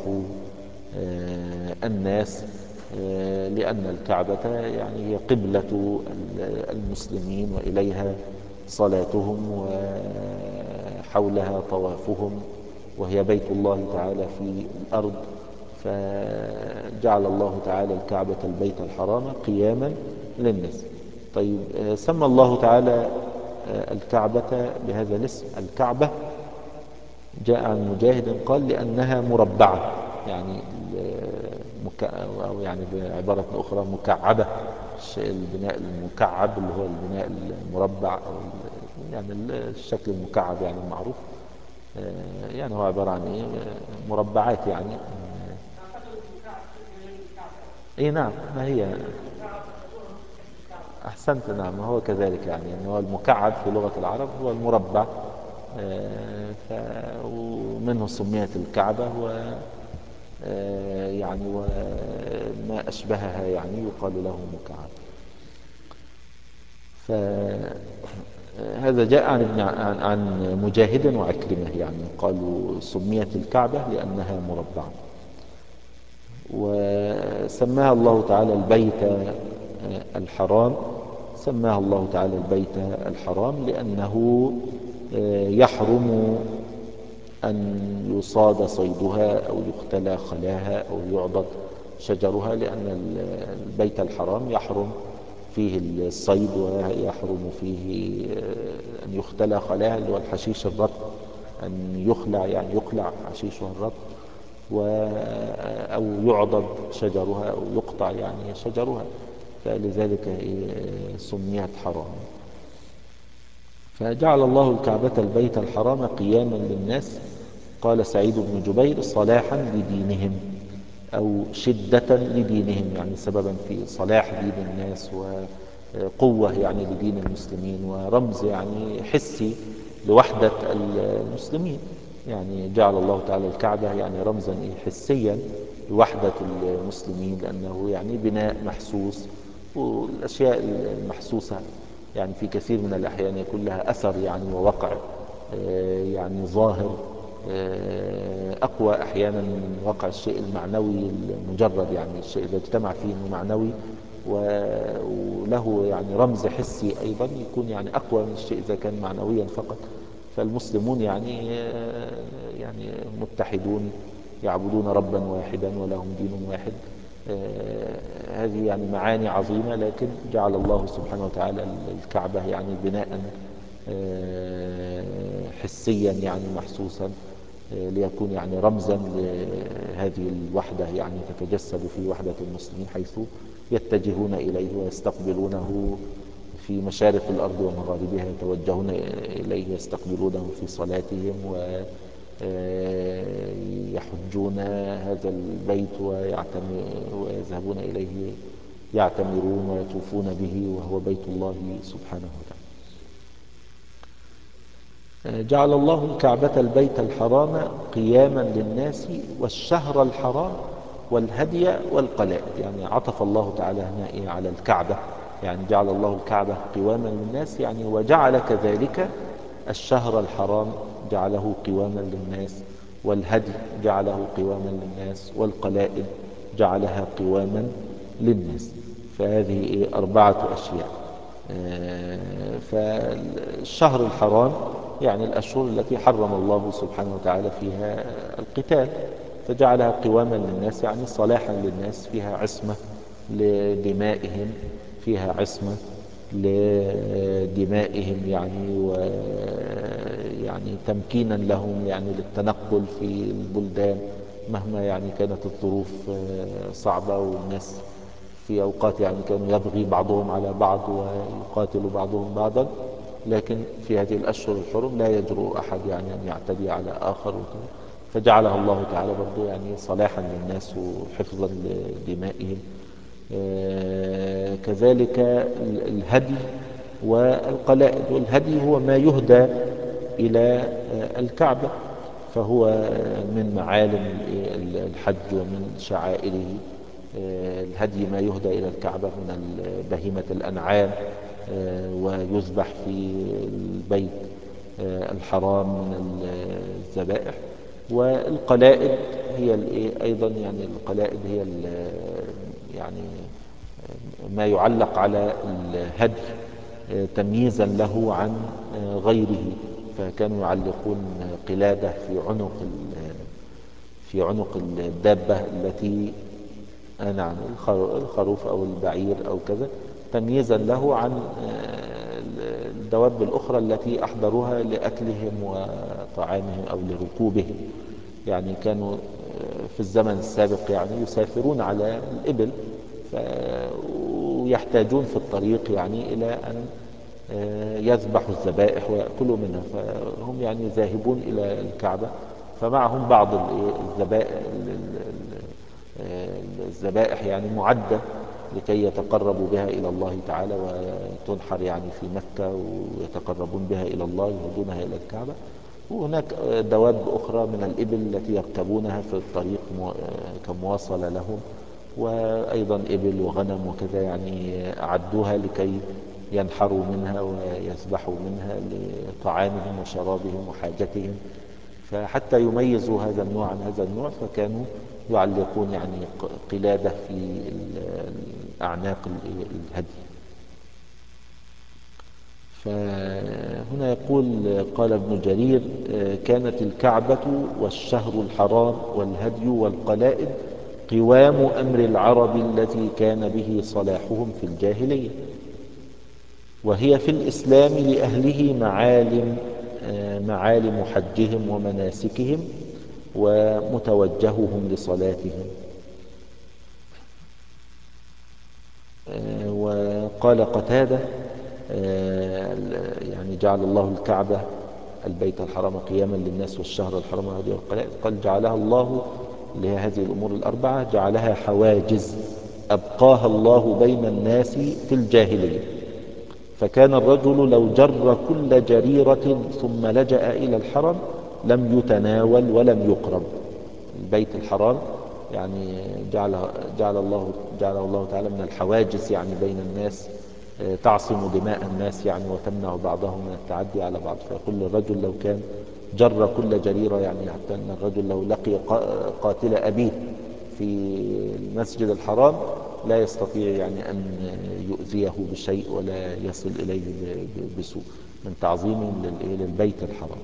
الناس، لأن الكعبة يعني هي قبلة المسلمين، وإليها صلاتهم وحولها طوافهم، وهي بيت الله تعالى في الأرض. فجعل الله تعالى الكعبة البيت الحرام قياما للناس. طيب، سمى الله تعالى الكعبة بهذا الاسم الكعبة. جاء عن مجاهد قال لأنها مربعة، يعني أو يعني بعبارة أخرى مكعبة. البناء المكعب اللي هو البناء المربع، أو يعني الشكل المكعب يعني المعروف، يعني هو عبارة عن إيه؟ مربعات يعني. إيه نعم، ما هي أحسنت، نعم هو كذلك، يعني أنه هو المكعب في لغة العرب هو المربع. ومنه سميت الكعبة، يعني وما أشبهها يعني يقال له مكعب. فهذا جاء عن مجاهد وعكرمة، يعني قالوا سميت الكعبة لأنها مربعة. وسماها الله تعالى البيت الحرام. سماها الله تعالى البيت الحرام لأنه يحرم أن يصاد صيدها أو يقتلى خلاها أو يعضد شجرها، لأن البيت الحرام يحرم فيه الصيد، ويحرم فيه أن يختلى خلاها اللي هو الحشيش الرطب، أن يخلع يعني يقلع حشيشها الرطب، أو يعضد شجرها أو يقطع يعني شجرها، فلذلك سميت حرام. فجعل الله الكعبة البيت الحرام قياما للناس، قال سعيد بن جبير صلاحا لدينهم أو شدة لدينهم، يعني سببا في صلاح دين الناس وقوة يعني لدين المسلمين، ورمز يعني حسي لوحدة المسلمين. يعني جعل الله تعالى الكعبة يعني رمزا حسيا لوحدة المسلمين، لأنه يعني بناء محسوس، والأشياء المحسوسة يعني في كثير من الأحيان يكون لها أثر يعني ووقع يعني ظاهر أقوى أحيانا من واقع الشيء المعنوي المجرد. يعني الشيء إذا اجتمع فيه أنه معنوي وله يعني رمز حسي أيضا يكون يعني أقوى من الشيء إذا كان معنويا فقط. فالمسلمون يعني متحدون، يعبدون ربا واحدا ولهم دين واحد. هذه يعني معاني عظيمة، لكن جعل الله سبحانه وتعالى الكعبة يعني بناء حسيا يعني محسوسا، ليكون يعني رمزا لهذه الوحدة، يعني تتجسد في وحدة المسلمين، حيث يتجهون إليه ويستقبلونه في مشارق الأرض ومغاربها، يتوجهون إليه يستقبلونه في صلاتهم، ويحجون هذا البيت ويذهبون إليه يعتمرون ويطوفون به، وهو بيت الله سبحانه وتعالى. جعل الله الكعبة البيت الحرام قياما للناس والشهر الحرام والهدي والقلائد. يعني عطف الله تعالى هنا على الكعبة، يعني جعل الله الكعبة قواما للناس، يعني وجعل كذلك الشهر الحرام جعله قواما للناس، والهدي جعله قواما للناس، والقلائد جعلها قواما للناس. فهذه 4 أشياء. فالشهر الحرام يعني الأشهر التي حرم الله سبحانه وتعالى فيها القتال، فجعلها قواما للناس يعني صلاحا للناس، فيها عصمة لدمائهم، فيها عصمة لدمائهم يعني، ويعني تمكينا لهم يعني للتنقل في البلدان مهما يعني كانت الظروف صعبة، والناس في أوقات يعني كانوا يبغي بعضهم على بعض ويقاتل بعضهم بعضا، لكن في هذه الأشهر الحرم لا يجرؤ أحد يعني أن يعتدي على آخر وكذا. فجعلها الله تعالى برضو يعني صلاحا للناس وحفظا لدمائهم. كذلك الهدي والقلائد. والهدي هو ما يهدى إلى الكعبة، فهو من معالم الحج ومن شعائره. الهدي ما يهدى إلى الكعبة من بهيمة الأنعام، ويذبح في البيت الحرام من الذبائح. والقلائد هي أيضا يعني القلائد هي يعني ما يعلق على الهدي تمييزا له عن غيره. فكانوا يعلقون قلادة في عنق الدابة التي نعم الخروف أو البعير أو كذا، تمييزا له عن الدواب الأخرى التي أحضروها لأكلهم وطعامهم أو لركوبهم. يعني كانوا في الزمن السابق يعني يسافرون على الإبل، ويحتاجون في الطريق يعني إلى أن يذبحوا الذبائح ويأكلوا منها، فهم يعني ذاهبون إلى الكعبة، فمعهم بعض الذبائح يعني معدة لكي يتقربوا بها إلى الله تعالى، وتنحر يعني في مكة ويتقربون بها إلى الله يهدونها إلى الكعبة. وهناك دواب أخرى من الإبل التي يركبونها في الطريق كمواصلة لهم، وأيضا إبل وغنم وكذا يعني أعدوها لكي ينحروا منها ويسبحوا منها لطعامهم وشرابهم وحاجتهم. فحتى يميزوا هذا النوع عن هذا النوع فكانوا يعلقون يعني قلادة في أعناق الهدي. فهنا يقول قال ابن جرير: كانت الكعبة والشهر الحرام والهدي والقلائد قوام أمر العرب الذي كان به صلاحهم في الجاهلية، وهي في الإسلام لأهله معالم حجهم ومناسكهم ومتوجههم لصلاتهم. وقال قتادة: يعني جعل الله الكعبة البيت الحرام قياما للناس والشهر الحرام والهدي والقلائد، قال جعلها الله لهذه الأمور الأربعة جعلها حواجز أبقاها الله بين الناس في الجاهلية. فكان الرجل لو جر كل جريرة ثم لجأ إلى الحرم لم يتناول ولم يقرب. البيت الحرام يعني جعله الله تعالى من الحواجز يعني بين الناس، تعصم دماء الناس يعني وتمنع بعضهم من التعدي على بعض. فيقول الرجل لو كان جر كل جريرة، يعني حتى أن الرجل لو لقي قاتل أبيه في المسجد الحرام لا يستطيع يعني أن يؤذيه بشيء ولا يصل إليه بسوء من تعظيم للبيت الحرام.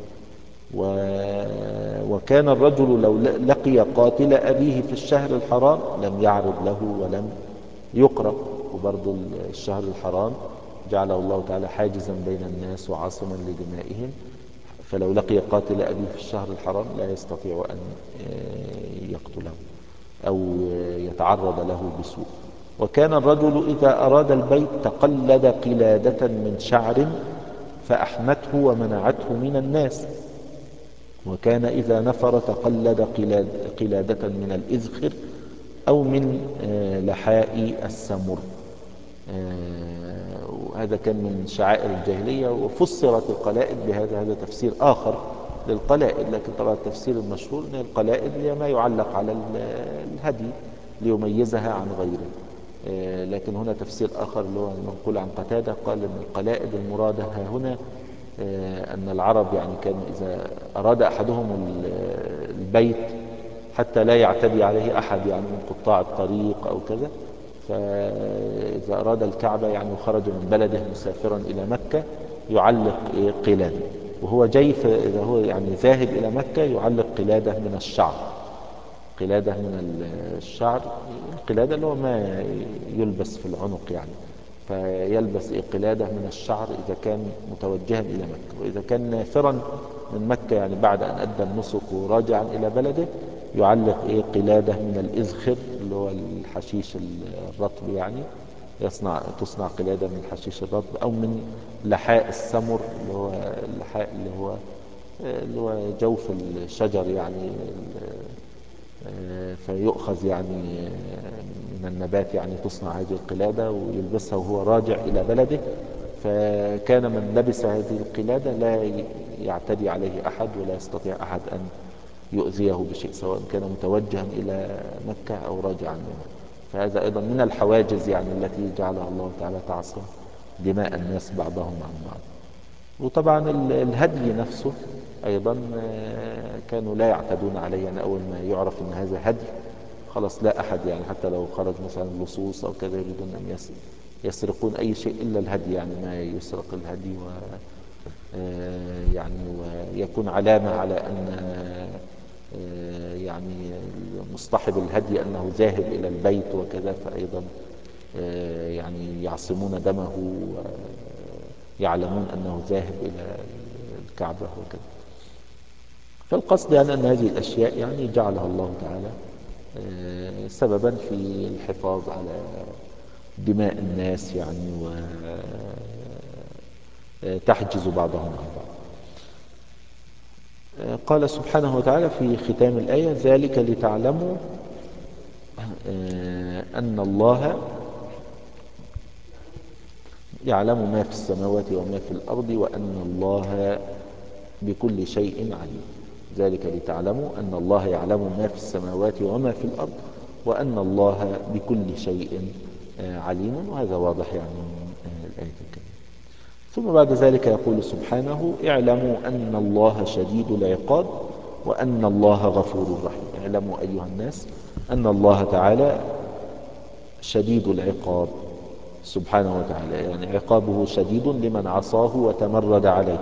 وكان الرجل لو لقي قاتل أبيه في الشهر الحرام لم يعرض له ولم يقرب. وبرضو الشهر الحرام جعله الله تعالى حاجزا بين الناس وعاصما لدمائهم، فلو لقي قاتل أبيه في الشهر الحرام لا يستطيع أن يقتله أو يتعرض له بسوء. وكان الرجل إذا أراد البيت تقلد قلادة من شعر فأحمته ومنعته من الناس، وكان إذا نفر تقلد قلادة من الإذخر أو من لحاء السمر. وهذا كان من شعائر الجاهلية. وفسرت القلائد هذا تفسير آخر للقلائد، لكن طبعا التفسير المشهور أن القلائد هي ما يعلق على الهدي ليميزها عن غيره. لكن هنا تفسير آخر اللي هو المنقول عن قتادة قال أن القلائد المرادة ها هنا أن العرب يعني كانوا إذا أراد أحدهم البيت حتى لا يعتدي عليه أحد يعني من قطاع الطريق أو كذا، فإذا أراد الكعبة يعني وخرج من بلده مسافرا إلى مكة يعلق قلادة، وهو جاي إذا هو يعني ذاهب إلى مكة يعلق قلادة من الشعر. قلادة من الشعر، القلادة اللي هو ما يلبس في العنق يعني، فيلبس قلادة من الشعر إذا كان متوجها إلى مكة. وإذا كان نافرا من مكة يعني بعد أن أدى النسك وراجعا إلى بلده يعلق قلادة من الإذخر اللي هو الحشيش الرطب يعني، تصنع قلادة من الحشيش الرطب أو من لحاء السمر اللي هو اللحاء اللي هو جوف الشجر يعني، فيؤخذ يعني من النبات يعني تصنع هذه القلادة ويلبسها وهو راجع إلى بلده. فكان من لبس هذه القلادة لا يعتدي عليه أحد ولا يستطيع أحد أن يؤذيه بشيء، سواء كان متوجها إلى مكة أو راجعا منها. فهذا أيضا من الحواجز يعني التي جعلها الله تعالى تعصى دماء الناس بعضهم عن بعض. وطبعا الهدي نفسه أيضا كانوا لا يعتدون عليه، يعني أول ما يعرف أن هذا هدي خلاص لا أحد يعني حتى لو خرج مثلا لصوص أو كذا يريدون أن يسرقون أي شيء إلا الهدي، يعني ما يسرق الهدي يعني ويكون علامة على أن يعني مصطحب الهدي أنه ذاهب إلى البيت وكذا، فأيضا يعني يعصمون دمه ويعلمون أنه ذاهب إلى الكعبة وكذا. فالقصد يعني أن هذه الأشياء يعني جعلها الله تعالى سببا في الحفاظ على دماء الناس يعني وتحجز بعضهم عن بعض. قال سبحانه وتعالى في ختام الآية: ذلك لتعلموا أن الله يعلم ما في السماوات وما في الأرض وأن الله بكل شيء عليم. ذلك لتعلموا أن الله يعلم ما في السماوات وما في الأرض وأن الله بكل شيء عليم. وهذا واضح يعني من الآية الكريمة. ثم بعد ذلك يقول سبحانه: اعلموا أن الله شديد العقاب وأن الله غفور رحيم. اعلموا أيها الناس أن الله تعالى شديد العقاب سبحانه وتعالى، يعني عقابه شديد لمن عصاه وتمرد عليه،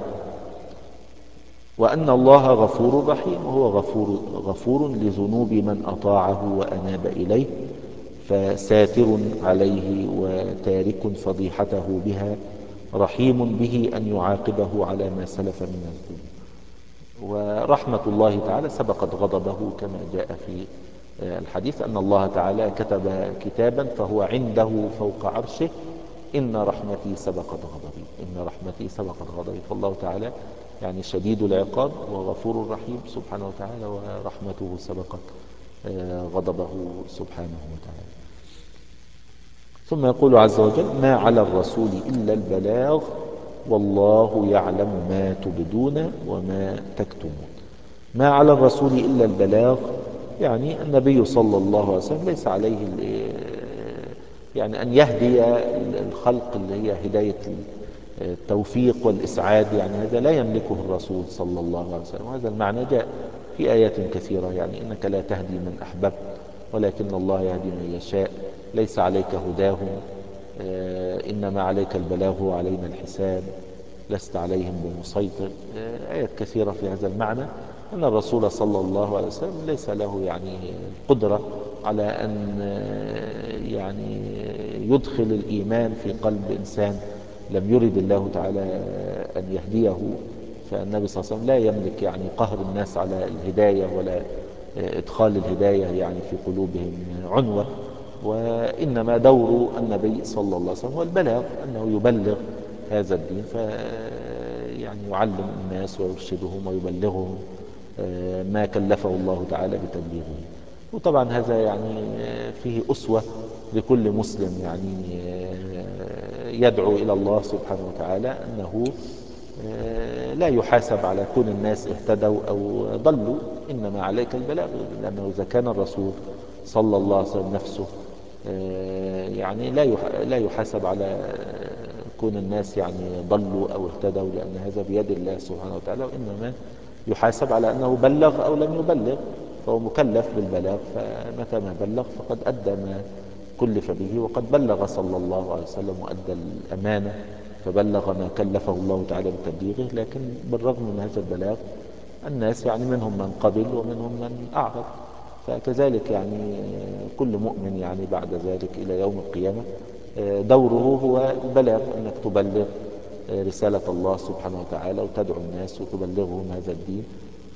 وأن الله غفور رحيم، وهو غفور لذنوب من أطاعه وأناب إليه، فساتر عليه وتارك فضيحته بها، رحيم به أن يعاقبه على ما سلف من الذنوب. ورحمة الله تعالى سبقت غضبه كما جاء في الحديث أن الله تعالى كتب كتابا فهو عنده فوق عرشه: إن رحمتي سبقت غضبي، إن رحمتي سبقت غضبي. فالله تعالى يعني شديد العقاب وغفور رحيم سبحانه وتعالى، ورحمته سبقت غضبه سبحانه وتعالى. ثم يقول عز وجل: ما على الرسول إلا البلاغ والله يعلم ما تبدون وما تكتمون. ما على الرسول إلا البلاغ، يعني النبي صلى الله عليه وسلم ليس عليه يعني أن يهدي الخلق اللي هي هداية التوفيق والإسعاد، يعني هذا لا يملكه الرسول صلى الله عليه وسلم. وهذا المعنى جاء في آيات كثيرة، يعني إنك لا تهدي من أحببت ولكن الله يهدي من يشاء، ليس عليك هداهم، إنما عليك البلاغ وعلينا الحساب، لست عليهم بمسيطر. آيات كثيرة في هذا المعنى، أن الرسول صلى الله عليه وسلم ليس له يعني قدرة على أن يعني يدخل الإيمان في قلب إنسان لم يرد الله تعالى أن يهديه. فالنبي صلى الله عليه وسلم لا يملك يعني قهر الناس على الهداية ولا إدخال الهداية يعني في قلوبهم عنوة، وإنما دور النبي صلى الله عليه وسلم هو البلاغ، أنه يبلغ هذا الدين، يعني يعلم الناس ويرشدهم ويبلغهم ما كلفه الله تعالى بتبليغه. وطبعا هذا يعني فيه أسوة لكل مسلم يعني يدعو إلى الله سبحانه وتعالى، أنه لا يحاسب على كون الناس اهتدوا أو ضلوا، إنما عليك البلاغ. لأنه إذا كان الرسول صلى الله عليه وسلم نفسه يعني لا يحاسب على كون الناس يعني ضلوا أو اهتدوا، لأن هذا بيد الله سبحانه وتعالى، وإنما يحاسب على أنه بلغ أو لم يبلغ، فهو مكلف بالبلاغ، فمتى ما بلغ فقد أدى ما كلف به، وقد بلغ صلى الله عليه وسلم وأدى الأمانة، فبلغ ما كلفه الله تعالى بتبليغه. لكن بالرغم من هذا البلاغ الناس يعني منهم من قبل ومنهم من أعرض. فكذلك يعني كل مؤمن يعني بعد ذلك إلى يوم القيامة دوره هو البلاغ، أنك تبلغ رسالة الله سبحانه وتعالى وتدعو الناس وتبلغهم هذا الدين.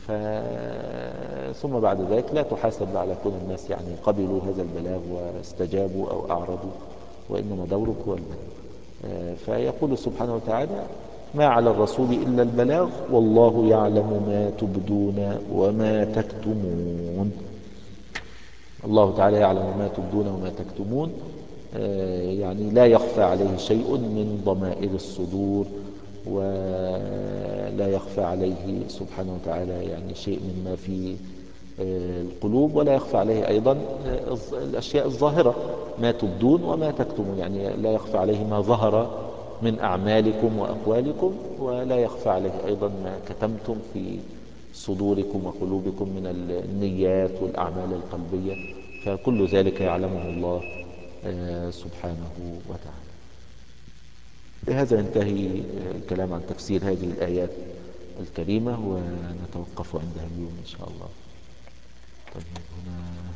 ثم بعد ذلك لا تحاسب على كون الناس يعني قبلوا هذا البلاغ واستجابوا أو أعرضوا، وإنما دورك هو البلاغ. فيقول سبحانه وتعالى: ما على الرسول إلا البلاغ والله يعلم ما تبدون وما تكتمون. الله تعالى يعلم ما تبدون وما تكتمون، يعني لا يخفى عليه شيء من ضمائر الصدور، ولا يخفى عليه سبحانه وتعالى يعني شيء مما في القلوب، ولا يخفى عليه أيضا الأشياء الظاهرة، ما تبدون وما تكتمون، يعني لا يخفى عليه ما ظهر من أعمالكم وأقوالكم، ولا يخفى عليه أيضا ما كتمتم في صدوركم وقلوبكم من النيات والأعمال القلبية، فكل ذلك يعلمه الله سبحانه وتعالى. بهذا ينتهي الكلام عن تفسير هذه الآيات الكريمة، ونتوقف عندها اليوم إن شاء الله. طيب هنا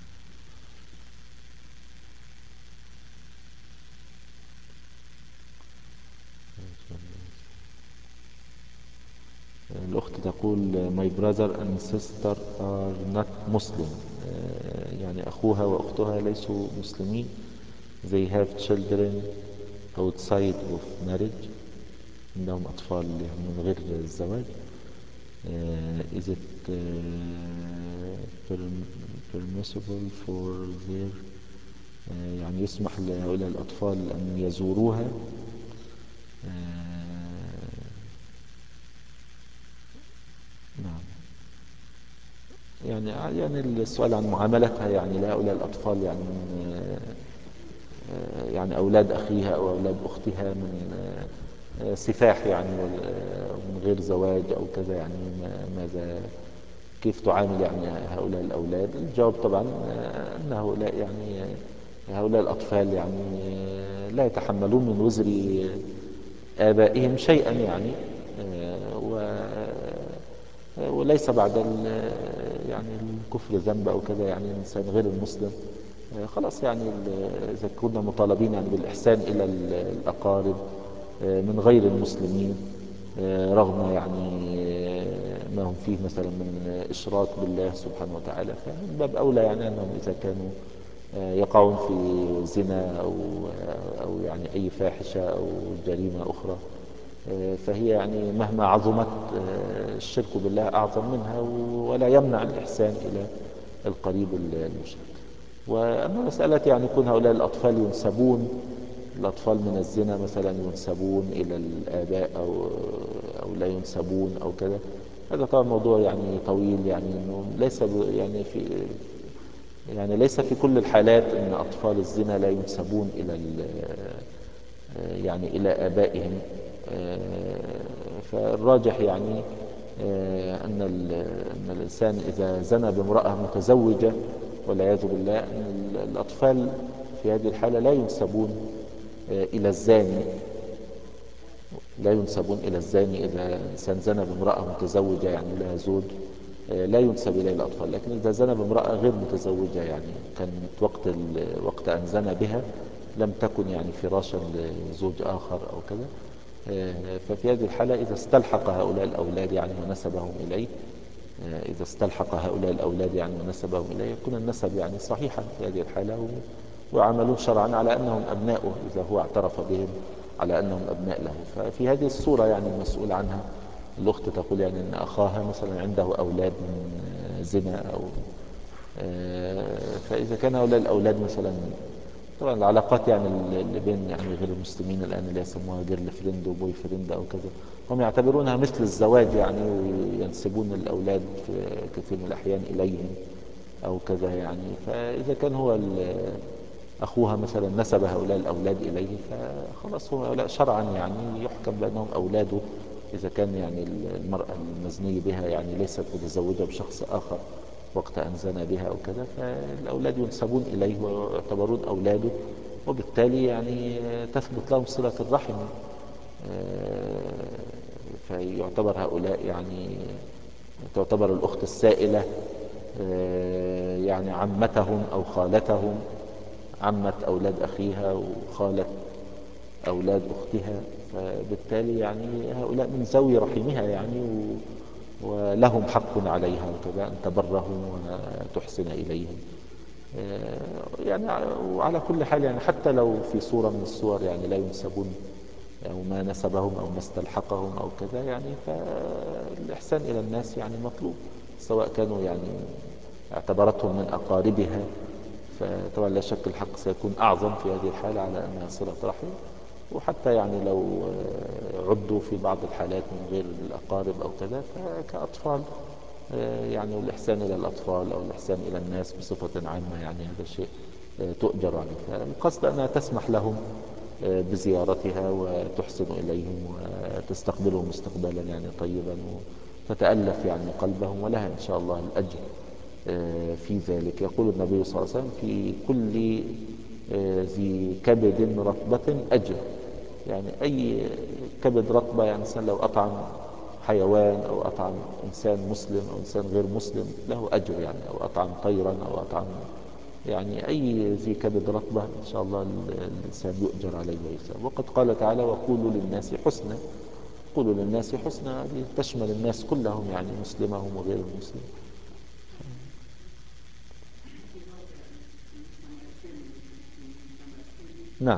الأخت تقول My brother and sister are not Muslim. يعني أخوها وأختها ليسوا مسلمين. They have children outside of marriage. عندهم أطفال يعني من غير الزواج. Is it permissible for their يعني يسمح لهؤلاء الأطفال أن يزوروها؟ نعم. يعني السؤال عن معاملتها يعني لهؤلاء الأطفال، يعني من يعني أولاد أخيها أو أولاد أختها من سفاح يعني ومن غير زواج أو كذا، يعني ماذا كيف تعامل يعني هؤلاء الأولاد؟ الجواب طبعا أن هؤلاء يعني هؤلاء الأطفال يعني لا يتحملون من وزر آبائهم شيئا، يعني وليس بعد يعني الكفر ذنب أو كذا، يعني الإنسان غير المسلم خلاص يعني إذا كنا مطالبين يعني بالإحسان إلى الأقارب من غير المسلمين، رغم يعني ما هم فيه مثلا من إشراك بالله سبحانه وتعالى، فمن باب أولى يعني أنهم إذا كانوا يقعون في زنا أو يعني أي فاحشة أو جريمة أخرى، فهي يعني مهما عظمت الشرك بالله أعظم منها، ولا يمنع الإحسان إلى القريب المشرك. وأما مسألة يعني يكون هؤلاء الأطفال ينسبون، الأطفال من الزنا مثلا ينسبون إلى الآباء أو لا ينسبون أو كذا، هذا طبعا موضوع يعني طويل، يعني إنه ليس يعني يعني ليس في كل الحالات أن أطفال الزنا لا ينسبون إلى يعني إلى آبائهم. فالراجح يعني أن الإنسان إذا زنى بامرأة متزوجة والعياذ بالله، أن الأطفال في هذه الحالة لا ينسبون إلى الزاني، لا ينسبون إلى الزاني. إذا إنسان زنى بامرأة متزوجة يعني لها زوج لا ينسب إليه الأطفال، لكن إذا زنى بامرأة غير متزوجة يعني كانت وقت أن زنى بها لم تكن يعني فراشا لزوج آخر أو كذا، ففي هذه الحالة إذا استلحق هؤلاء الأولاد يعني ونسبهم إليه، إذا استلحق هؤلاء الأولاد يعني ونسبهم إليه، يكون النسب يعني صحيحا في هذه الحالة، ويعاملون شرعا على أنهم أبناؤه إذا هو اعترف بهم على أنهم أبناء له. ففي هذه الصورة يعني المسؤول عنها الأخت تقول يعني أن أخاها مثلا عنده أولاد من زنا أو فإذا كان هؤلاء الأولاد مثلا، طبعا العلاقات يعني اللي بين يعني غير المسلمين الآن اللي يسموها جيرل فريند وبوي فريند أو كذا، هم يعتبرونها مثل الزواج يعني، وينسبون الأولاد في كثير من الأحيان إليهم أو كذا يعني. فإذا كان هو أخوها مثلا نسب هؤلاء الأولاد إليه، فخلاص هم هؤلاء شرعا يعني يحكم بأنهم أولاده، إذا كان يعني المرأة المزني بها يعني ليست متزوجة بشخص آخر وقت أن زنى بها أو كذا، فالأولاد ينسبون إليه ويعتبرون أولاده، وبالتالي يعني تثبت لهم صلة الرحم، فيعتبر هؤلاء يعني تعتبر الأخت السائلة يعني عمتهم أو خالتهم، عمة أولاد أخيها وخالة أولاد أختها، فبالتالي يعني هؤلاء من ذوي رحمها يعني ولهم حق عليها وكذا أن تبرهم وتحسن إليهم. يعني وعلى كل حال يعني حتى لو في صورة من الصور يعني لا ينسبون أو ما نسبهم أو ما استلحقهم أو كذا، يعني فالإحسان إلى الناس يعني مطلوب، سواء كانوا يعني اعتبرتهم من أقاربها، فطبعا لا شك الحق سيكون أعظم في هذه الحالة على أنها صلة رحم، وحتى يعني لو عدوا في بعض الحالات من غير الأقارب أو كذا فكأطفال يعني والإحسان إلى الأطفال أو الإحسان إلى الناس بصفة عامة، يعني هذا شيء تؤجر عليه. فالقصد أنها تسمح لهم بزيارتها وتحسن إليهم وتستقبلهم استقبالا يعني طيبا، وتتألف يعني قلبهم، ولها إن شاء الله الأجر في ذلك. يقول النبي صلى الله عليه وسلم: في كل ذي كبد رطبة أجر. يعني أي كبد رطبة، يعني إنسان لو أطعم حيوان أو أطعم إنسان مسلم أو إنسان غير مسلم له أجر، يعني أو أطعم طيرا أو أطعم، يعني أي ذي كبد رطبة إن شاء الله الإنسان يؤجر عليه ويثاب. وقد قال تعالى: وقولوا للناس حسنا. قولوا للناس حسنا، هذه تشمل الناس كلهم، يعني مسلمهم وغير المسلم. نعم.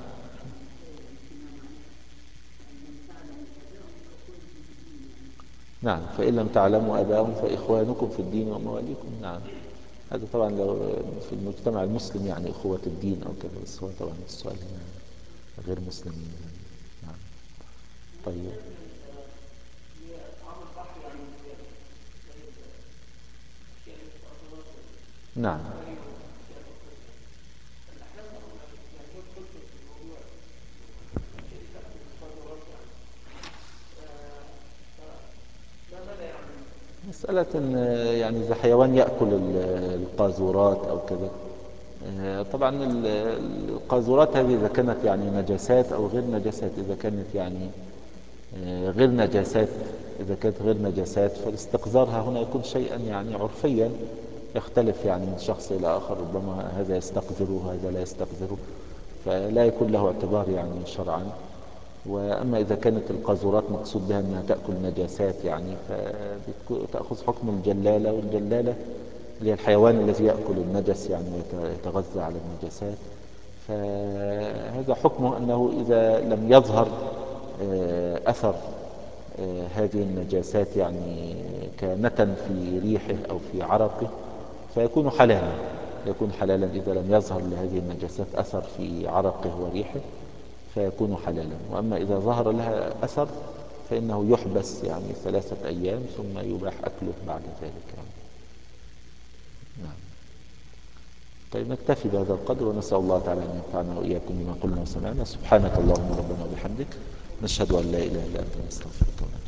نعم، فإن لم تعلموا آباءهم فإخوانكم في الدين ومواليكم. نعم، هذا طبعا لو في المجتمع المسلم يعني أخوة الدين أو كذا، بس هو طبعا السؤال هنا غير مسلمين يعني. نعم. طيب. نعم. مسألة إن يعني إذا حيوان يأكل القاذورات أو كذا، طبعا القاذورات هذه إذا كانت يعني نجاسات أو غير نجاسات، إذا كانت يعني غير نجاسات، إذا كانت غير نجاسات فالاستقذارها هنا يكون شيئا يعني عرفيا، يختلف يعني من شخص إلى آخر، ربما هذا يستقذره وهذا لا يستقذره، فلا يكون له اعتبار يعني شرعا. وأما إذا كانت القاذورات مقصود بها أنها تأكل نجاسات، يعني فتأخذ حكم الجلالة، والجلالة اللي هي الحيوان الذي يأكل النجس يعني ويتغذى على النجاسات. فهذا حكمه أنه إذا لم يظهر أثر هذه النجاسات يعني كنتن في ريحه أو في عرقه، فيكون حلالا. يكون حلالا إذا لم يظهر لهذه النجاسات أثر في عرقه وريحه، فيكون حلالا. وأما إذا ظهر لها أثر فإنه يحبس يعني 3 أيام ثم يباح أكله بعد ذلك يعني. نعم. طيب، نكتفي بهذا القدر، ونسأل الله تعالى أن ينفعنا وإياكم بما قلنا وسمعنا. سبحانك اللهم ربنا وبحمدك، نشهد أن لا إله إلا أنت، نستغفرك ونتوب